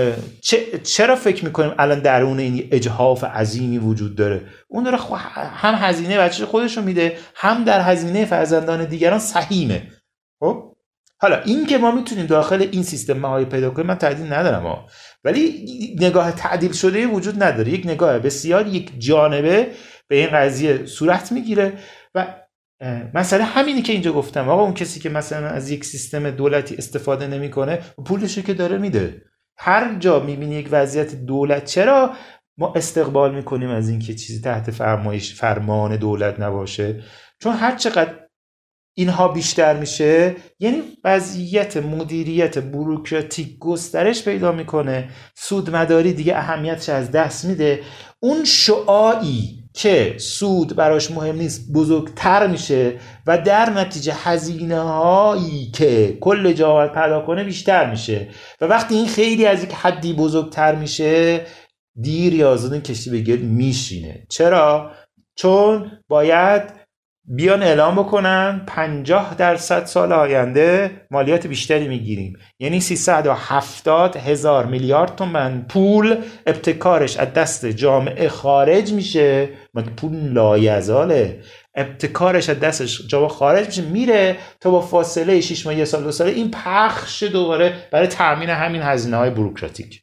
چرا فکر میکنیم الان درون این اجحاف عظیمی وجود داره؟ اون داره هم هزینه بچه خودش رو میده، هم در هزینه فرزندان دیگران سهیمه. خب حالا این که ما میتونیم داخل این سیستم مهاری پیدا کنیم، من تعدیل ندارم ولی نگاه تعدیل شده وجود نداره. یک نگاه بسیار یک جانبه به این قضیه صورت میگیره و مثلا همینی که اینجا گفتم، آقا اون کسی که مثلا از یک سیستم دولتی استفاده نمیکنه پولشو که داره میده. هر جا میبینی یک وضعیت دولت، چرا ما استقبال میکنیم از این که چیزی تحت فرمان دولت نباشه؟ چون هر چقدر اینها بیشتر میشه، یعنی وضعیت مدیریت بوروکراتیک گسترش پیدا میکنه، سودمداری دیگه اهمیتش از دست میده، اون شعاعی که سود براش مهم نیست بزرگتر میشه و در نتیجه هزینه هایی که کل جا پیدا کنه بیشتر میشه و وقتی این خیلی از یک حدی بزرگتر میشه، دیر یا زود این کشتی به گرد میشینه. چرا؟ چون باید بیان اعلام بکنن 50% سال آینده مالیات بیشتری میگیریم، یعنی 370,000 میلیارد تومان پول ابتکارش از دست جامعه خارج میشه. مگه پول لایزاله؟ ابتکارش از دستش جامعه خارج میشه، میره تا با فاصله 6 ماه 1 سال 2 ساله این پخش دوباره برای تامین همین هزینه های بوروکراتیک.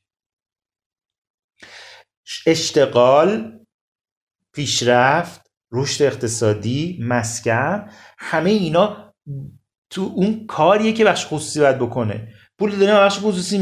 اشتغال، پیشرفت، رشد اقتصادی، مسکن، همه اینا تو اون کاریه که بخش خصوصی باید بکنه. پول داریم بخش خصوصی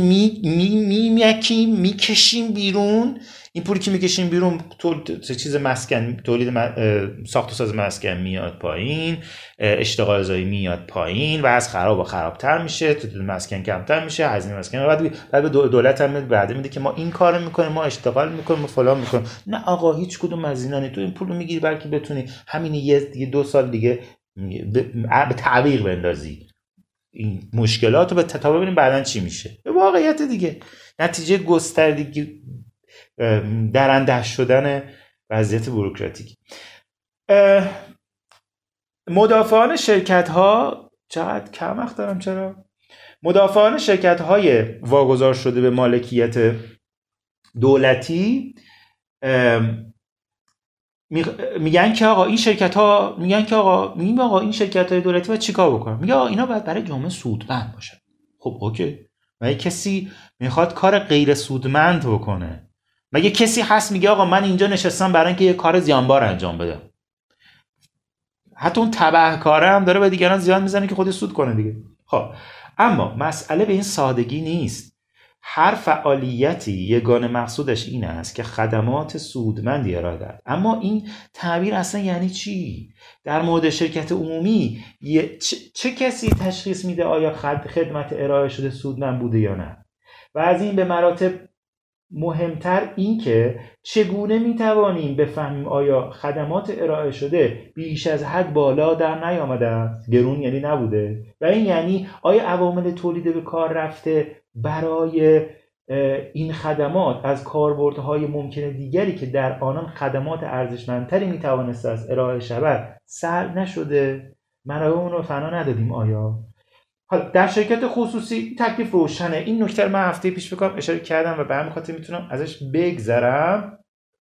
میکشیم بیرون. این پولی که میکشیم بیرون چیز مسکن، تولید ساخت و ساز مسکن میاد پایین، اشتغال زایی میاد پایین و از خراب و خرابتر میشه، تولید مسکن کمتر میشه، هزینه مسکن بعد به دولت هم بعد میده که ما این کارو میکنیم، ما اشتغال میکنیم، ما فلان میکنیم. نه آقا، هیچ کدوم از اینا نیست. تو این پولو میگیری بلکه بتونی همین دیگه 2 سال دیگه به تعویق بندازی این مشکلات رو تا ببینیم بعدن چی میشه. به واقعیت دیگه نتیجه گستردگی درندش شدن وضعیت بوروکراتیک. مدافعان شرکت ها، چقدر کم وقت دارم، چرا؟ مدافعان شرکت های واگذار شده به مالکیت دولتی میگن که آقا این شرکت ها این شرکت های دولتی باید چیکار بکنن؟ میگه آقا اینا باید برای جامعه سودمند باشن. خب اوکی، مگه کسی میخواد کار غیر سودمند بکنه؟ مگه کسی هست میگه آقا من اینجا نشستم برای اینکه یه کار زیانبار انجام بدم؟ حتی اون تبهکاره هم داره به دیگران زیان میزنه که خودش سود کنه دیگه. خب اما مسئله به این سادگی نیست. هر فعالیتی یگانه مقصودش این است که خدمات سودمندی ارائه دهد. اما این تعبیر اصلا یعنی چی؟ در مورد شرکت عمومی چه کسی تشخیص میده آیا خدمت ارائه شده سودمند بوده یا نه؟ و از این به مراتب مهمتر این که چگونه میتوانیم بفهمیم آیا خدمات ارائه شده بیش از حد بالا در نیامده است، گرون یعنی نبوده، و این یعنی آیا عوامل تولید به کار رفته برای این خدمات از کاربردهای ممکن دیگری که در آنان خدمات ارزشمندتری میتوانست از ارائه شود سلب نشده؟ منابع اون رو فنا ندادیم آیا؟ حالا در شرکت خصوصی تکلیف روشنه. این نکته من هفته پیش بکنم اشاره کردم و به همین خاطر میتونم ازش بگذرم.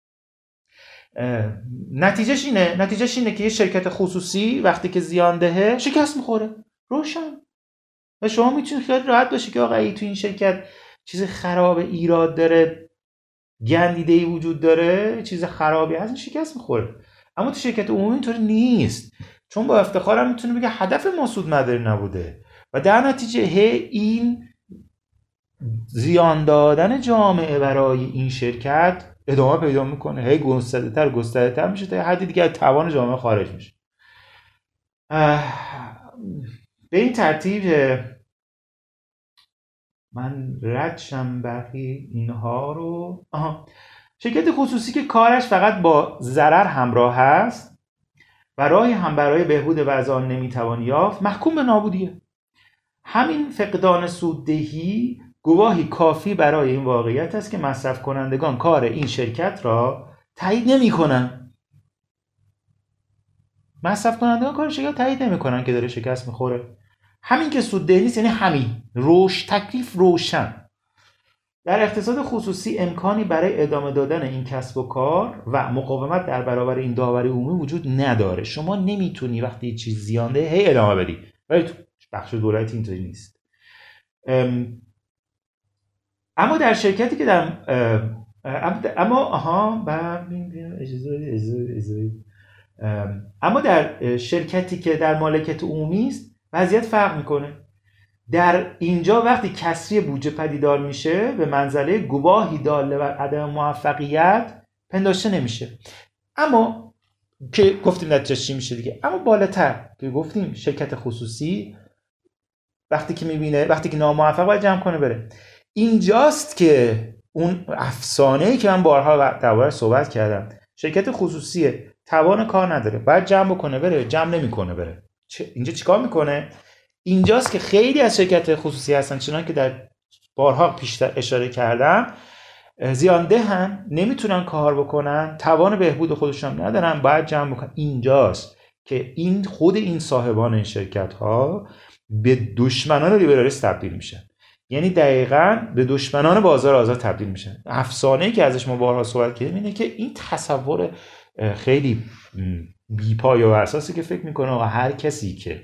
نتیجهش اینه که یه شرکت خصوصی وقتی که زیان دهه شکست میخوره، روشن. و شما میتونید خیلی راحت باشی که آقا ای تو این شرکت چیز خراب ایراد داره، گندیده‌ای وجود داره، چیز خرابی هست، شکست میخوره. اما تو شرکت عمومی اینطوری نیست، چون با افتخارم میتونه بگه هدف ما سودمداری نبوده و در نتیجه این زیان دادن جامعه برای این شرکت ادامه پیدا میکنه، هی گسترده‌تر میشه تا حدی دیگه از توان جامعه خارج میشه. به این ترتیب من رد شم بقیه اینها رو. شرکت خصوصی که کارش فقط با ضرر همراه هست و راهی هم برای بهبود وضع آن نمیتوان یافت، محکوم به نابودیه. همین فقدان سوددهی گواهی کافی برای این واقعیت است که مصرف کنندگان کار این شرکت را تایید نمی‌کنند. مصرف کنندگان کار شرکت تایید نمی‌کنند که داره شکست می‌خوره. همین که سوددهی نیست، یعنی همین تکلیف روشن. در اقتصاد خصوصی امکانی برای ادامه دادن این کسب و کار و مقاومت در برابر این داوری عمومی وجود نداره. شما نمیتونی وقتی چیز زیانده هی ادامه بدی، ولی تو بخش دولتی اینطوری نیست. اما در شرکتی که در اما در شرکتی که در مالکیت عمومی است وضعیت فرق میکنه. در اینجا وقتی کسری بودجه پدیدار میشه به منزله گواهی داله بر عدم موفقیت پنداشته نمیشه. اما که گفتیم نتیجه چی میشه دیگه. اما بالاتر که گفتیم شرکت خصوصی وقتی که ناموفق باید جمع کنه بره. اینجاست که اون افسانه‌ای که من بارها درباره‌اش صحبت کردم، شرکت خصوصی توان کار نداره، باید جمع بکنه بره، جمع نمیکنه بره. اینجا چیکار میکنه؟ اینجاست که خیلی از شرکت خصوصی هستن، چنان که در بارها پیشتر اشاره کردم، زیاندهن، نمیتونن کار بکنن، توان بهبود خودشون ندارن، باید جمع بکنن. اینجاست که خود این صاحبان این شرکت ها به دشمنان لیبرالیسم تبدیل میشن، یعنی دقیقاً به دشمنان بازار آزاد تبدیل میشن. افسانه‌ای که ازش ما بارها صحبت کردیم اینه که این تصور خیلی بی‌پایه و اساسی که فکر میکنه آقا هر کسی که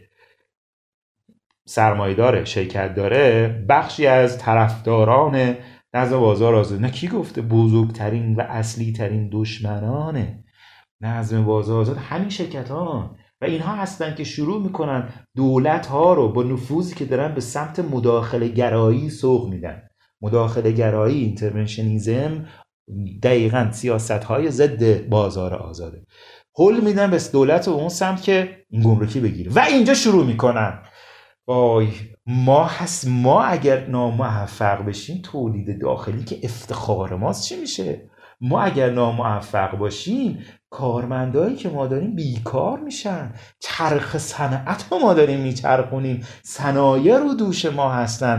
سرمایه‌دار شرکت داره بخشی از طرفداران نظم بازار آزاد. نه، کی گفته؟ بزرگترین و اصلی ترین دشمنان نظم بازار آزاد همین شرکت ها و اینها هستن که شروع میکنن دولت ها رو با نفوذی که دارن به سمت مداخله گرایی سوق میدن. مداخله گرایی، اینترونشنیزم، دقیقاً سیاست های ضد بازار آزاده. هول میدن به دولت اون سمت که گمرکی بگیره و اینجا شروع میکنن وای ما اگر ناموفق بشیم تولید داخلی که افتخار ماست چی میشه؟ ما اگر ناموفق باشیم کارمندایی که ما داریم بیکار میشن، چرخ صنعت ما داریم میچرخونیم، صنایع رو دوش ما هستن،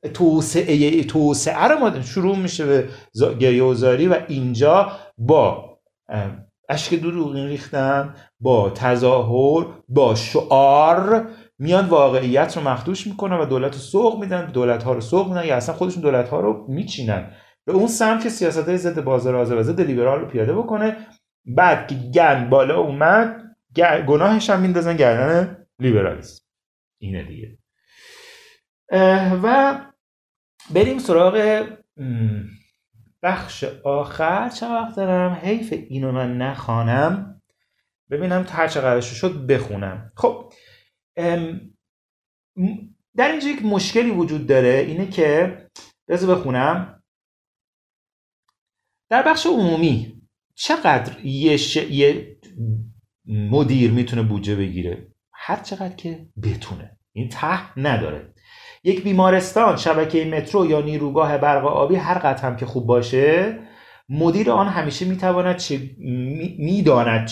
توسعه رو ما شروع میشه به گریه‌وزاری و اینجا با اشک دروغین ریختن، با تظاهر، با شعار میان واقعیت رو مخدوش میکنن و دولت رو سوق میدن، دولت ها رو سوق میدن یا اصلا خودشون دولت ها رو میچینن به اون سمت که سیاست‌های ضد بازار آزاد و ضد لیبرال رو پیاده بکنه. بعد که گند بالا اومد گناهش هم میندازن گردن لیبرالیسم. اینه دیگه. و بریم سراغ بخش آخر. چه وقت دارم؟ حیف اینو من نخوانم، ببینم هر چقدر شد بخونم. خب در اینجا یک مشکلی وجود داره، اینه که بذار بخونم. در بخش عمومی چقدر یه مدیر میتونه بودجه بگیره؟ هر چقدر که بتونه، این ته نداره. یک بیمارستان، شبکه مترو یا نیروگاه برق آبی هر قدر هم که خوب باشه، مدیر آن همیشه میداند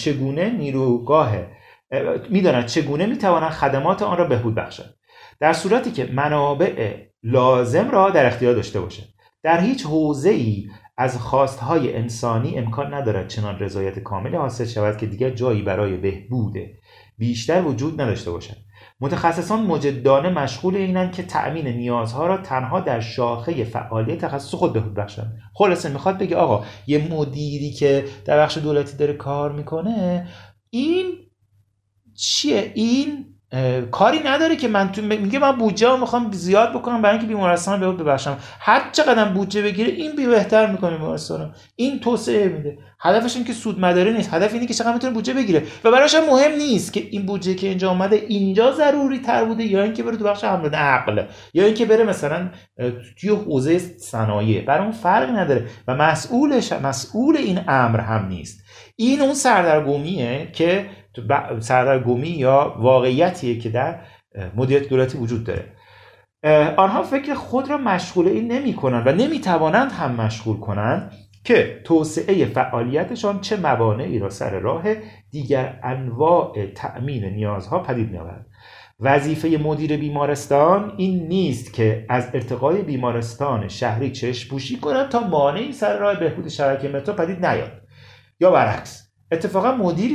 چگونه میتواند خدمات آن را بهبود بخشد، در صورتی که منابع لازم را در اختیار داشته باشد. در هیچ حوزه‌ای از خواستهای انسانی امکان ندارد چنان رضایت کاملی حاصل شود که دیگر جایی برای بهبود بیشتر وجود نداشته باشد. متخصصان مجدانه مشغول اینند که تأمین نیازها را تنها در شاخه فعالیت تخصص خود بهبود بخشند. خلاصه میخواد بگه آقا یه مدیری که در بخش دولتی داره کار میکنه، این چیه؟ این کاری نداره که من میگه من بودجه رو میخوام زیاد بکنم برای اینکه بیمارستان رو ببخشم. هر چقدر بودجه بگیره این بهتر میکنه بیمارستان رو، این توسعه میده. هدفش این که سود مداری نیست، هدف اینه که چقدر میتونه بودجه بگیره و براش مهم نیست که این بودجه که اینجا اومده اینجا ضروری تر بوده یا اینکه بره تو بخش حمل و نقل یا اینکه بره مثلا توی حوزه صنایع. برای اون فرق نداره و مسئول این امر هم نیست. این اون سردرگمیه که سردرگمی یا واقعیتیه که در مدیریت دولتی وجود داره. آنها فکر خود را مشغول این نمی کنند و نمی توانند هم مشغول کنند که توسعه فعالیتشان چه موانعی را سر راه دیگر انواع تأمین نیازها پدید می‌آورد. وظیفه مدیر بیمارستان این نیست که از ارتقای بیمارستان شهری چشم پوشی کنند تا مانعی سر راه بهبود شبکه مترو پدید نیاد یا برعکس. اتفاقا مدیر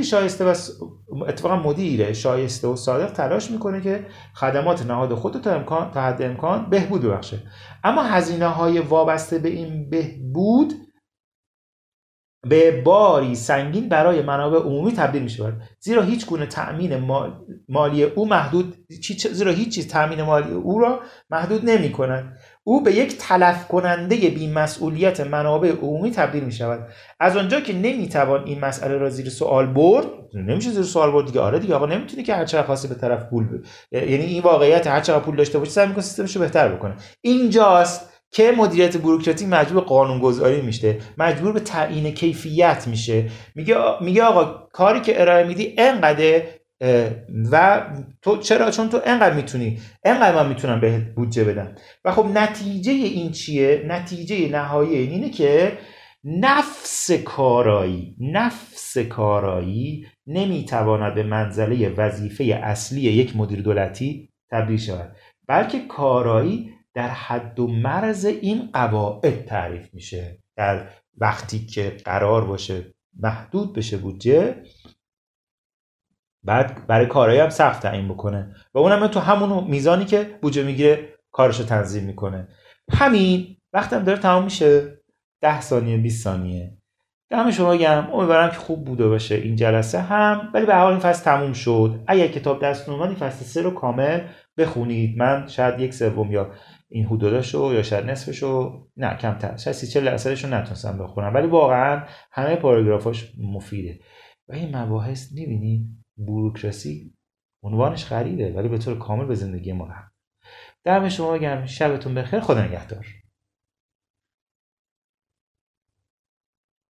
شایسته و صادق تلاش میکنه که خدمات نهاد خود تا حد امکان بهبود ببخشه، اما هزینه‌های وابسته به این بهبود به باری سنگین برای منابع عمومی تبدیل میشه، زیرا هیچ گونه تأمین مالی او تأمین مالی او را محدود نمی‌کند. او به یک تلف کننده بی‌مسئولیت منابع عمومی تبدیل می‌شود. از آنجا که نمی‌توان این مسئله را زیر سوال برد، نمیشه زیر سوال برد دیگه. آره دیگه، آقا نمیتونه که هر چقدر خواسته به طرف پول یعنی این واقعیت، هر چقدر پول داشته باشه سعی می‌کنه سیستمش رو بهتر بکنه. اینجاست که مدیریت بوروکراتیک مجبور به قانونگذاری میشه، مجبور به تعیین کیفیت میشه. میگه آقا کاری که ارائه میدی انقدر و تو چرا؟ چون تو انقدر میتونی، انقدر من میتونم بهت بودجه بدم. و خب نتیجه این چیه؟ نتیجه نهایی اینه که نفس کارایی نمیتواند به منزله وظیفه اصلی یک مدیر دولتی تبدیل شود، بلکه کارایی در حد و مرز این قواعد تعریف میشه. در وقتی که قرار باشه محدود بشه بودجه، بعد برای کارایی هم سقف تعیین بکنه و اونم تو همون میزانی که بودجه میگیره کارشو تنظیم میکنه. همین وقتم داره تمام میشه، 10 ثانیه 20 ثانیه. دم شما گرم، امیدوارم که خوب بوده باشه این جلسه هم. ولی به هر حال این فصل تموم شد. اگه کتاب دستتون اومد این فصل 3 رو کامل بخونید. من شاید 1/3 یا این حدوداشو یا شاید نصفشو، نه کمتر، شاید 30-40% رو نتونستم بخونم، ولی واقعا همه پاراگرافاش مفیده. و این مباحث میبینید بوروکراسی عنوانش غریبه ولی به طور کامل به زندگی ما رفت. دم شما گرم، شبتون بخیر، خدا نگهدار.